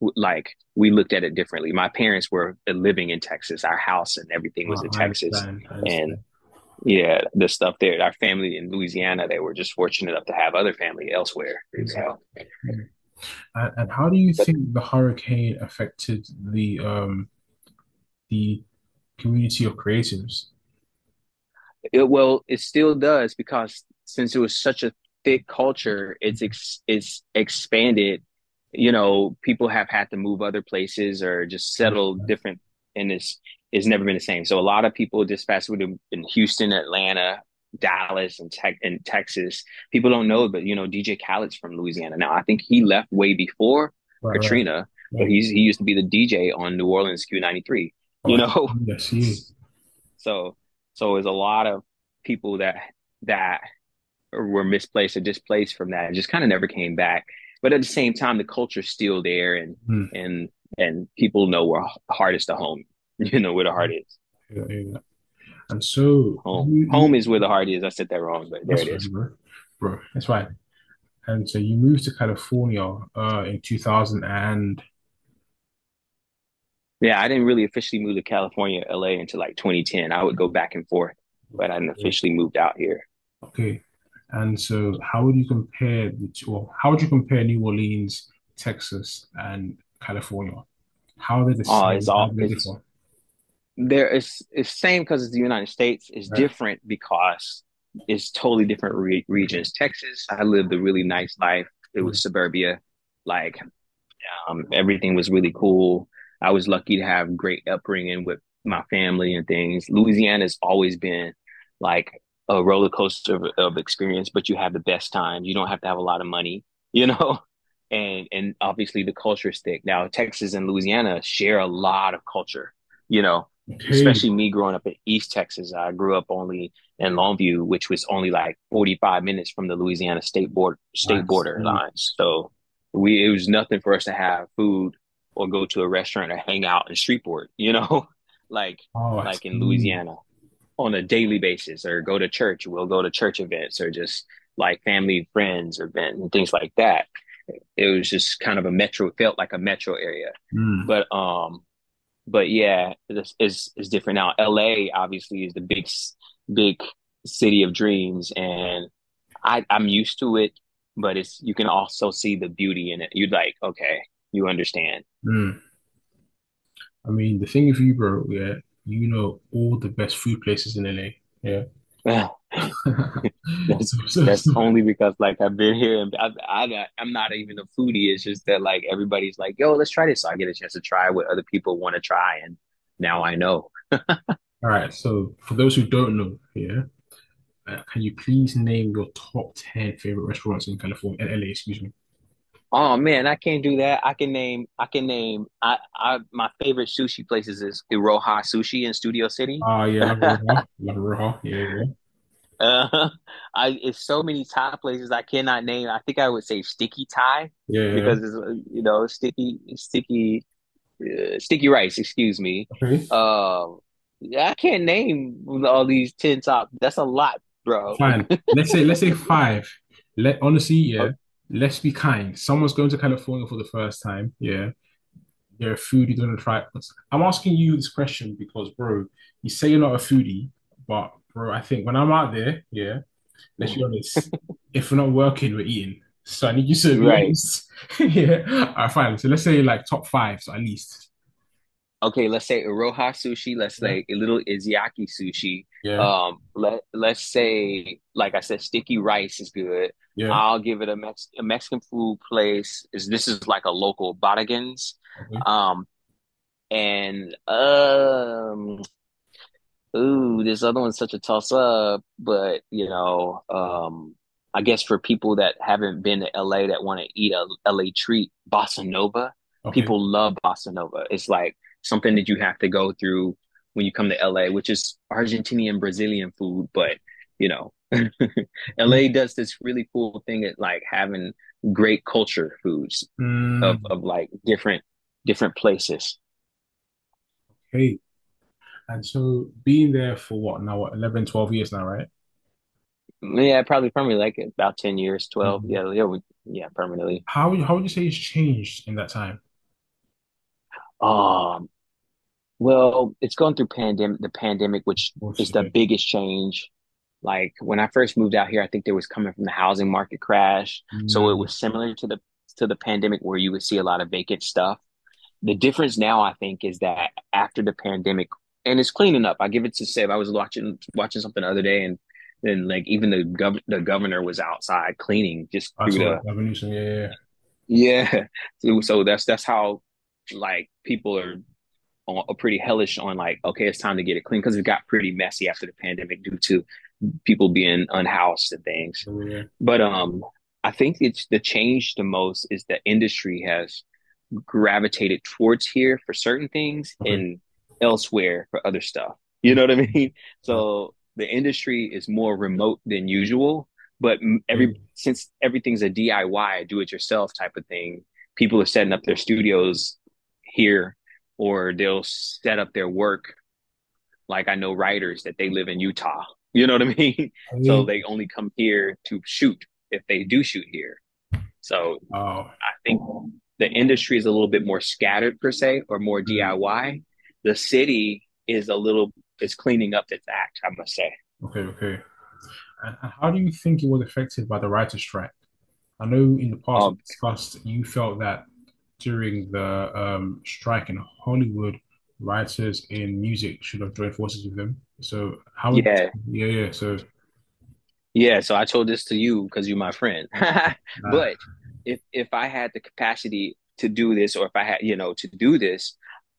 like we looked at it differently. My parents were living in Texas. Our house and everything was Uh, in I Texas. understand. I And understand. yeah, the stuff there, our family in Louisiana, they were just fortunate enough to have other family elsewhere. Mm, So, mm. And, and how do you but think the hurricane affected the um the community of creatives? it, well, it still does because since it was such a thick culture, it's ex, it's expanded. You know, people have had to move other places or just settle different, and it's it's never been the same. So a lot of people this past week in Houston, Atlanta, Dallas, and tech and Texas. People don't know, but you know, D J Khaled's from Louisiana. Now, I think he left way before Right, right. Katrina, but Right. he's he used to be the D J on New Orleans Q ninety-three. Oh, You I, know, yes, he is. so so there's a lot of people that that were misplaced or displaced from that and just kind of never came back. But at the same time, the culture's still there, and Mm. and and people know where heart is to home. You know where the heart is. Yeah, yeah. And so Home you, home you is where the heart is. I said that wrong, but there that's it fine, is. bro. Bro, that's fine. And so you moved to California uh in two thousand and Yeah, I didn't really officially move to California, L A until like twenty ten. I would go back and forth, but I didn't officially moved out here. okay. And so how would you compare the two, or how would you compare New Orleans, Texas, and California? How are they the Oh, it's same? How all do they it's differ? there is it's same because it's the United States. It's Right. different because it's totally different re regions. Texas, I lived a really nice life. It Mm. was suburbia, like um, everything was really cool. I was lucky to have great upbringing with my family and things. Louisiana's always been like a roller coaster of, of experience, but you have the best times. You don't have to have a lot of money, you know. And and obviously the culture is thick. Now Texas and Louisiana share a lot of culture, you know, Okay. especially me growing up in East Texas. I grew up only in Longview, which was only like forty-five minutes from the Louisiana state board I state border see. lines. So we it was nothing for us to have food or go to a restaurant or hang out in Streetport, you know, like Oh, I like in see. Louisiana on a daily basis, or go to church. We'll go to church events or just like family friends event and things like that. It was just kind of a metro, it felt like a metro area. Mm. But um, but yeah, it's, it's, it's different now. L A obviously is the big big city of dreams, and I I'm used to it, but it's you can also see the beauty in it. You're like, okay, you understand. Mm. I mean, the thing with you, bro, yeah, you know all the best food places in L A. Yeah. That's So, so, that's so, only because like I've been here and I, I I'm not even a foodie. It's just that like everybody's like, yo, let's try this. So I get a chance to try what other people want to try, and now I know. all right. So, for those who don't know, yeah, uh, can you please name your top ten favorite restaurants in California, in L A, excuse me? Oh man, I can't do that. I can name I can name I I my favorite sushi places is Iroha Sushi in Studio City. Ah, yeah, love Roja. Love Roja. Yeah, yeah, Uh, I it's so many Thai places I cannot name. I think I would say Sticky Thai yeah, yeah. because it's uh, you know sticky sticky uh, sticky rice. Excuse me. Okay, Um, yeah, I can't name all these ten top. That's a lot, bro. fine. Let's say, let's say five. Let honestly, yeah, O- let's be kind. Someone's going to California for the first time. Yeah, there are food you don't try. I'm asking you this question because, bro, you say you're not a foodie, but bro, I think when I'm out there, yeah, let's be honest, if we're not working, we're eating. So I need you to be Right. honest. Yeah. All right, fine. So let's say like top five, so at least. Okay, let's say Iroha sushi. Let's Yeah. say a little Izayaki sushi. Yeah. Um, let let's say, like I said, sticky rice is good. Yeah. I'll give it a Mex a Mexican food place. Is this is like a local Bodegas. Okay. Um, and um, ooh, this other one's such a toss up. But you know, um, I guess for people that haven't been to L A that want to eat a L A treat, Bossa Nova. Okay. People love Bossa Nova. It's like something that you have to go through when you come to L A, which is Argentinian Brazilian food. But you know, L A does this really cool thing at like having great culture foods of Mm, of like different different places. okay. And so being there for what now, what, eleven, twelve years now, right? Yeah, probably permanently like about ten years, twelve. Mhm. Yeah, yeah, we, yeah, permanently. How would you, how would you say it's changed in that time? Um, well, it's going through pandemic, the pandemic, which Course, is the yeah. biggest change. Like when I first moved out here, I think there was coming from the housing market crash. So it Mm, was similar to the to the pandemic where you would see a lot of vacant stuff. The difference now, I think, is that after the pandemic, and it's cleaning up. I give it to Seb. I was watching watching something the other day, and then like even the gov the governor was outside cleaning just I through saw the that evolution. Yeah, yeah. yeah. So, so that's that's how like people are on, are pretty hellish on like okay, it's time to get it clean because it got pretty messy after the pandemic due to people being unhoused and things. Yeah, yeah. But um, I think it's the change the most is the industry has gravitated towards here for certain things Okay. and elsewhere for other stuff. You know what I mean? Uh, So the industry is more remote than usual, but yeah. every since everything's a D I Y, do it yourself type of thing, people are setting up their studios here or they'll set up their work. Like I know writers that they live in Utah. You know what I mean? So Hey, they only come here to shoot if they do shoot here. So oh, I think the industry is a little bit more scattered per se, or more mm, D I Y. The city is a little is cleaning up its act, I must say. okay, okay. And and how do you think it was affected by the writer's strike? I know in the past we Um, discussed you felt that during the um, strike in Hollywood, writers in music should have joined forces with them. So how would yeah, yeah, yeah. So yeah. So I told this to you because you're my friend. uh, But if if I had the capacity to do this, or if I had, you know, to do this,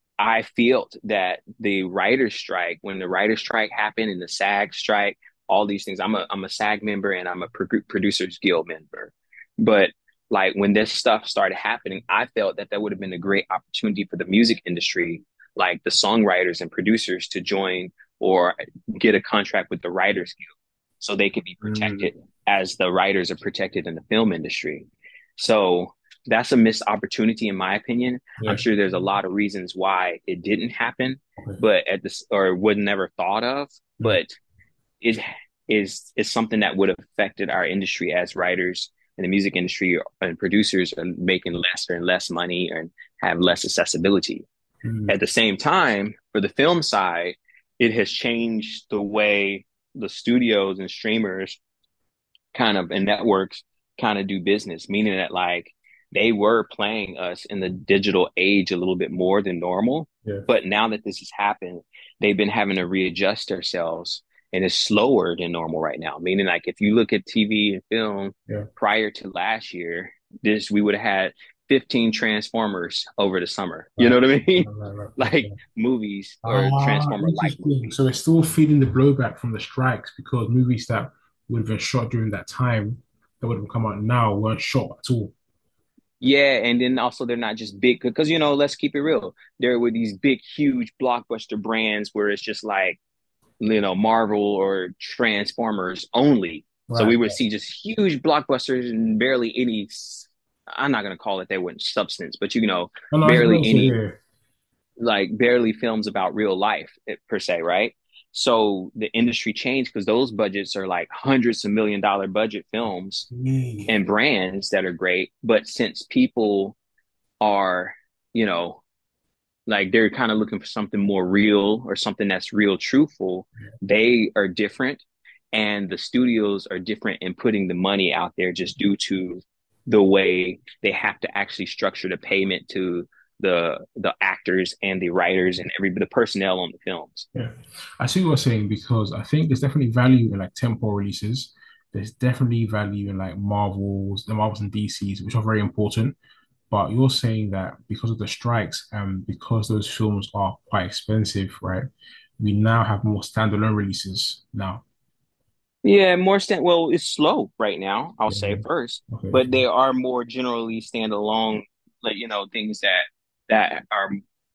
I felt that the writer's strike, when the writer's strike happened and the SAG strike, all these things. I'm a I'm a SAG member and I'm a pro- producers guild member. But like when this stuff started happening, I felt that that would have been a great opportunity for the music industry, like the songwriters and producers, to join or get a contract with the Writers Guild so they could be protected mm, as the writers are protected in the film industry. So that's a missed opportunity, in my opinion. I'm yeah, sure there's a lot of reasons why it didn't happen, okay, but at this or would never thought of. yeah, But it is is something that would have affected our industry as writers in the music industry and producers are making less and less money and have less accessibility. mm, At the same time, for the film side, it has changed the way the studios and streamers kind of and networks kind of do business, meaning that like they were playing us in the digital age a little bit more than normal. yeah, But now that this has happened, they've been having to readjust themselves and it's slower than normal right now. Meaning like if you look at T V and film yeah. prior to last year, this we would have had fifteen Transformers over the summer. You know Right, what I mean? right, right, right, Like okay. movies or Ah, Transformer like interesting. movies. So it's still feeling the blowback from the strikes because movies that would have been shot during that time that would have come out now weren't shot at all. Yeah, and then also they're not just big because you know, let's keep it real. There were these big, huge blockbuster brands where it's just like you know Marvel or Transformers only. So Right. we would see just huge blockbusters and barely any. I'm not gonna call it they weren't substance, but you know, No, no, I was barely gonna say, any yeah. like barely films about real life eh, per se, right? So the industry changed because those budgets are like hundreds of million dollar budget films Yeah. and brands that are great. But since people are, you know, like they're kind of looking for something more real or something that's real truthful, they are different. And the studios are different in putting the money out there just due to the way they have to actually structure the payment to the the actors and the writers and every the personnel on the films. Yeah, I see what you're saying because I think there's definitely value in like temporal releases. There's definitely value in like Marvels, the Marvels and D Cs, which are very important. But you're saying that because of the strikes and because those films are quite expensive, right? We now have more standalone releases now. Yeah, more stand. Well, it's slow right now. I'll Yeah, say yeah. first, Okay, but okay. they are more generally standalone, like you know things that that are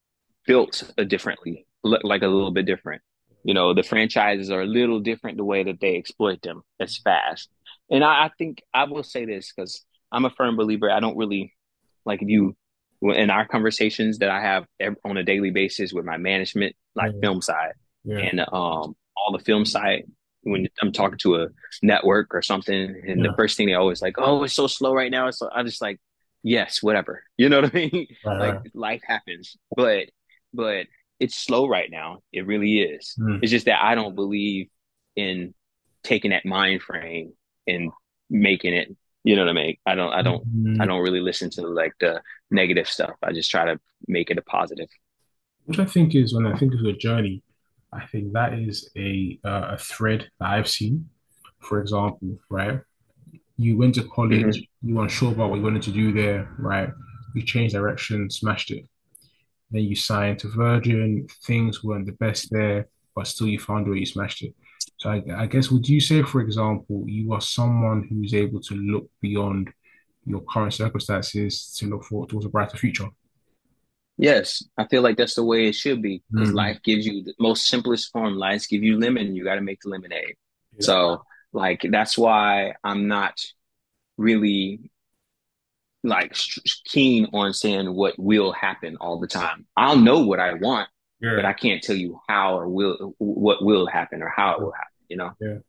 built a differently, like a little bit different. You know, the franchises are a little different the way that they exploit them as fast. And I, I think I will say this because I'm a firm believer. I don't really like if you in our conversations that I have on a daily basis with my management, like Yeah, film side yeah, and um all the film side. When I'm talking to a network or something, and the yeah. first thing they always like, oh, it's so slow right now. So I'm just like, yes, whatever. You know what I mean? Right, Like right. life happens, but but it's slow right now. It really is. Mm. It's just that I don't believe in taking that mind frame and making it, you know what I mean? I don't I don't I Mm. don't really listen to like the negative stuff. I just try to make it a positive. Which I think is when I think of the journey, I think that is a uh, a thread that I've seen. For example, right? You went to Hmm. college, you weren't sure about what you wanted to do there, right? You changed direction, smashed it. Then you signed to Virgin, things weren't the best there, but still you found a way you smashed it. So I, I guess would you say, for example, you are someone who's able to look beyond your current circumstances to look forward towards a brighter future? Yes, I feel like that's the way it should be because Mm. life gives you the most simplest form. Life give you lemon, you got to make the lemonade. Yeah. So like that's why I'm not really like keen on saying what will happen all the time. I'll know what I want, but Yeah. I can't tell you how or will what will happen or how it will happen, you know? Yeah.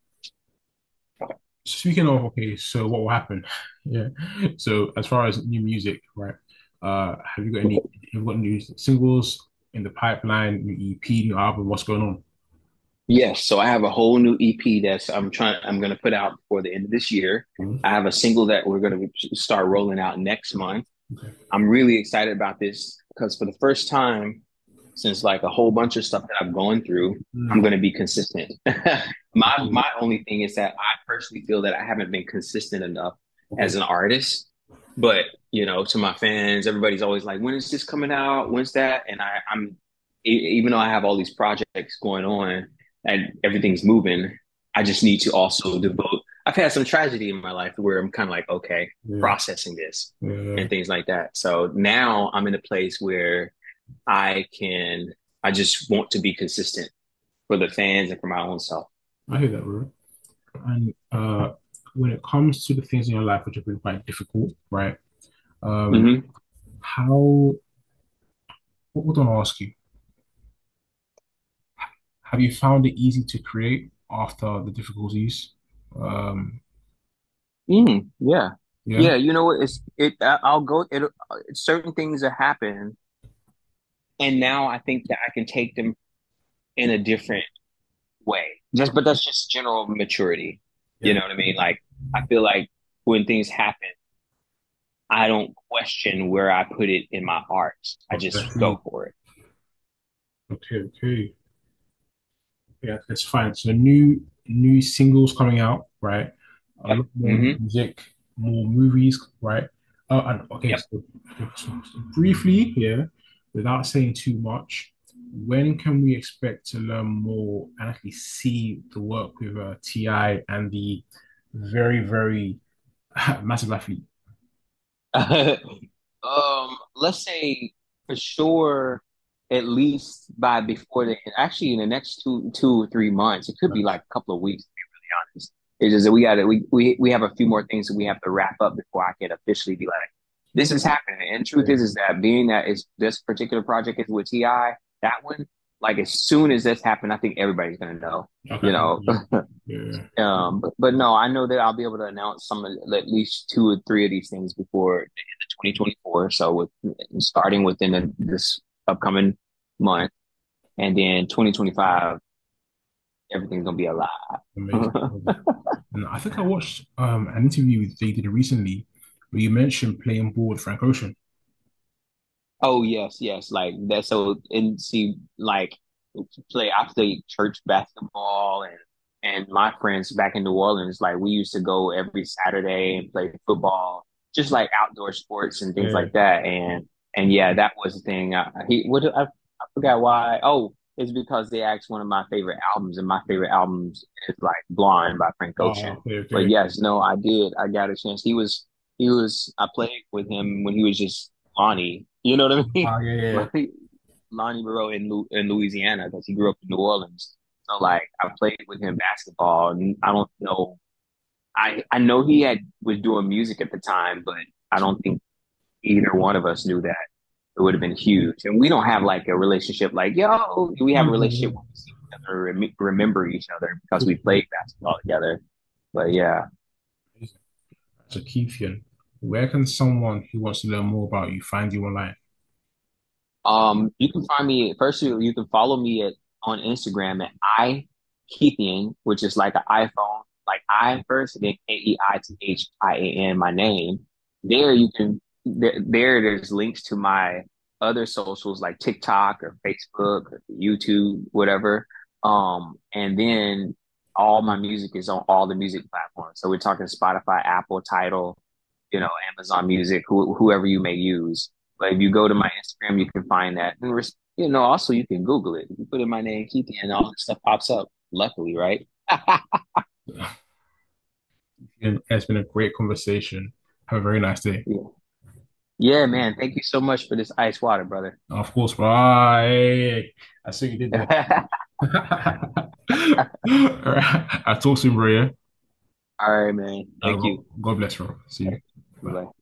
Speaking of, okay, so what will happen? Yeah. So as far as new music, right? Uh, have you got any, have you got new singles in the pipeline, new E P, new album? What's going on? Yes, so I have a whole new E P that's I'm trying I'm going to put out before the end of this year. Mhm. I have a single that we're going to start rolling out next month. Okay. I'm really excited about this because for the first time since like a whole bunch of stuff that I've gone through, I'm Mm. going to be consistent. my Okay. my only thing is that I personally feel that I haven't been consistent enough as Okay. an artist. But you know, to my fans, everybody's always like, "When is this coming out? When's that?" And I, I'm e- even though I have all these projects going on and everything's moving, I just need to also devote. I've had some tragedy in my life where I'm kind of like, okay, Yeah. processing this Yeah. and things like that. So now I'm in a place where I can, I just want to be consistent for the fans and for my own self. I hear that, bro. And uh, when it comes to the things in your life which have been quite difficult, right? Um, Hmm. how, what would I ask you? Have you found it easy to create after the difficulties? Um, Mm, yeah. yeah. Yeah. You know what? It's, it, I- I'll go, it, certain things that happen. And now I think that I can take them in a different way. Just, but that's just general maturity. You Yeah. know what I mean? Like, I feel like when things happen, I don't question where I put it in my art. I just Okay. go for it. Okay. Okay. Yeah, that's fine. So new new singles coming out, right? A Yep. lot more Hmm. music, more movies, right? Oh, and okay, Yep. so, so so briefly here, without saying too much, when can we expect to learn more and actually see the work with uh, T I and the very, very massive athlete? Um, let's say for sure, at least by before the actually in the next two two or three months, it could be like a couple of weeks to be really honest. It's just that we got to we, we we have a few more things that we have to wrap up before I can officially be like, this is happening. And the truth is, is that being that is this particular project is with T I, that one, like as soon as this happened, I think everybody's gonna know, Okay. you know. Yeah. Um, but, but no, I know that I'll be able to announce some of at least two or three of these things before the end of twenty twenty-four. So with starting within the, this upcoming month, and then twenty twenty-five, everything's gonna be a lot. Amazing. And I think I watched um, an interview they did recently where you mentioned playing ball with Frank Ocean. Oh yes, yes, like that. So and see, like play. I played church basketball, and and my friends back in New Orleans, like we used to go every Saturday and play football, just like outdoor sports and things Yeah. like that. And and yeah, that was the thing. I, he what I, I forgot why. Oh, it's because they asked one of my favorite albums, and my favorite albums is like Blonde by Frank Oh, Ocean. okay, But okay. yes, no, I did. I got a chance. He was he was. I played with him when he was just Lonnie. You know what I mean? Ah, yeah, yeah. Lonnie, Lonnie Moreau in Lu- in Louisiana because he grew up in New Orleans. So like I played with him basketball, and I don't know. I I know he had was doing music at the time, but I don't think either one of us knew that it would have been huge. And we don't have like a relationship like yo. We No, have a no, relationship no. where we see each other, rem- remember each other because Cool. we played basketball together. But yeah, So Keithian. Where can someone who wants to learn more about you find you online? Um, you can find me first. You, you can follow me at on Instagram at I Keithian, which is like an iPhone, like I first, then K E I T H I A N, my name. There you can there, there there's links to my other socials like TikTok or Facebook or YouTube, whatever. Um, and then all my music is on all the music platforms. So we're talking Spotify, Apple, Tidal, you know, Amazon Music, who, whoever you may use. But if you go to my Instagram, you can find that. And res- you know, also you can Google it. You put in my name, Keith, and all this stuff pops up. Luckily, right? It's been a great conversation. Have a very nice day. Yeah. Yeah, man. Thank you so much for this ice water, brother. Of course, bye. I see you did there. All right. I'll talk soon, bro. Yeah? All right, man. Uh, Thank God you. God bless, bro. See you. Bye. Bye.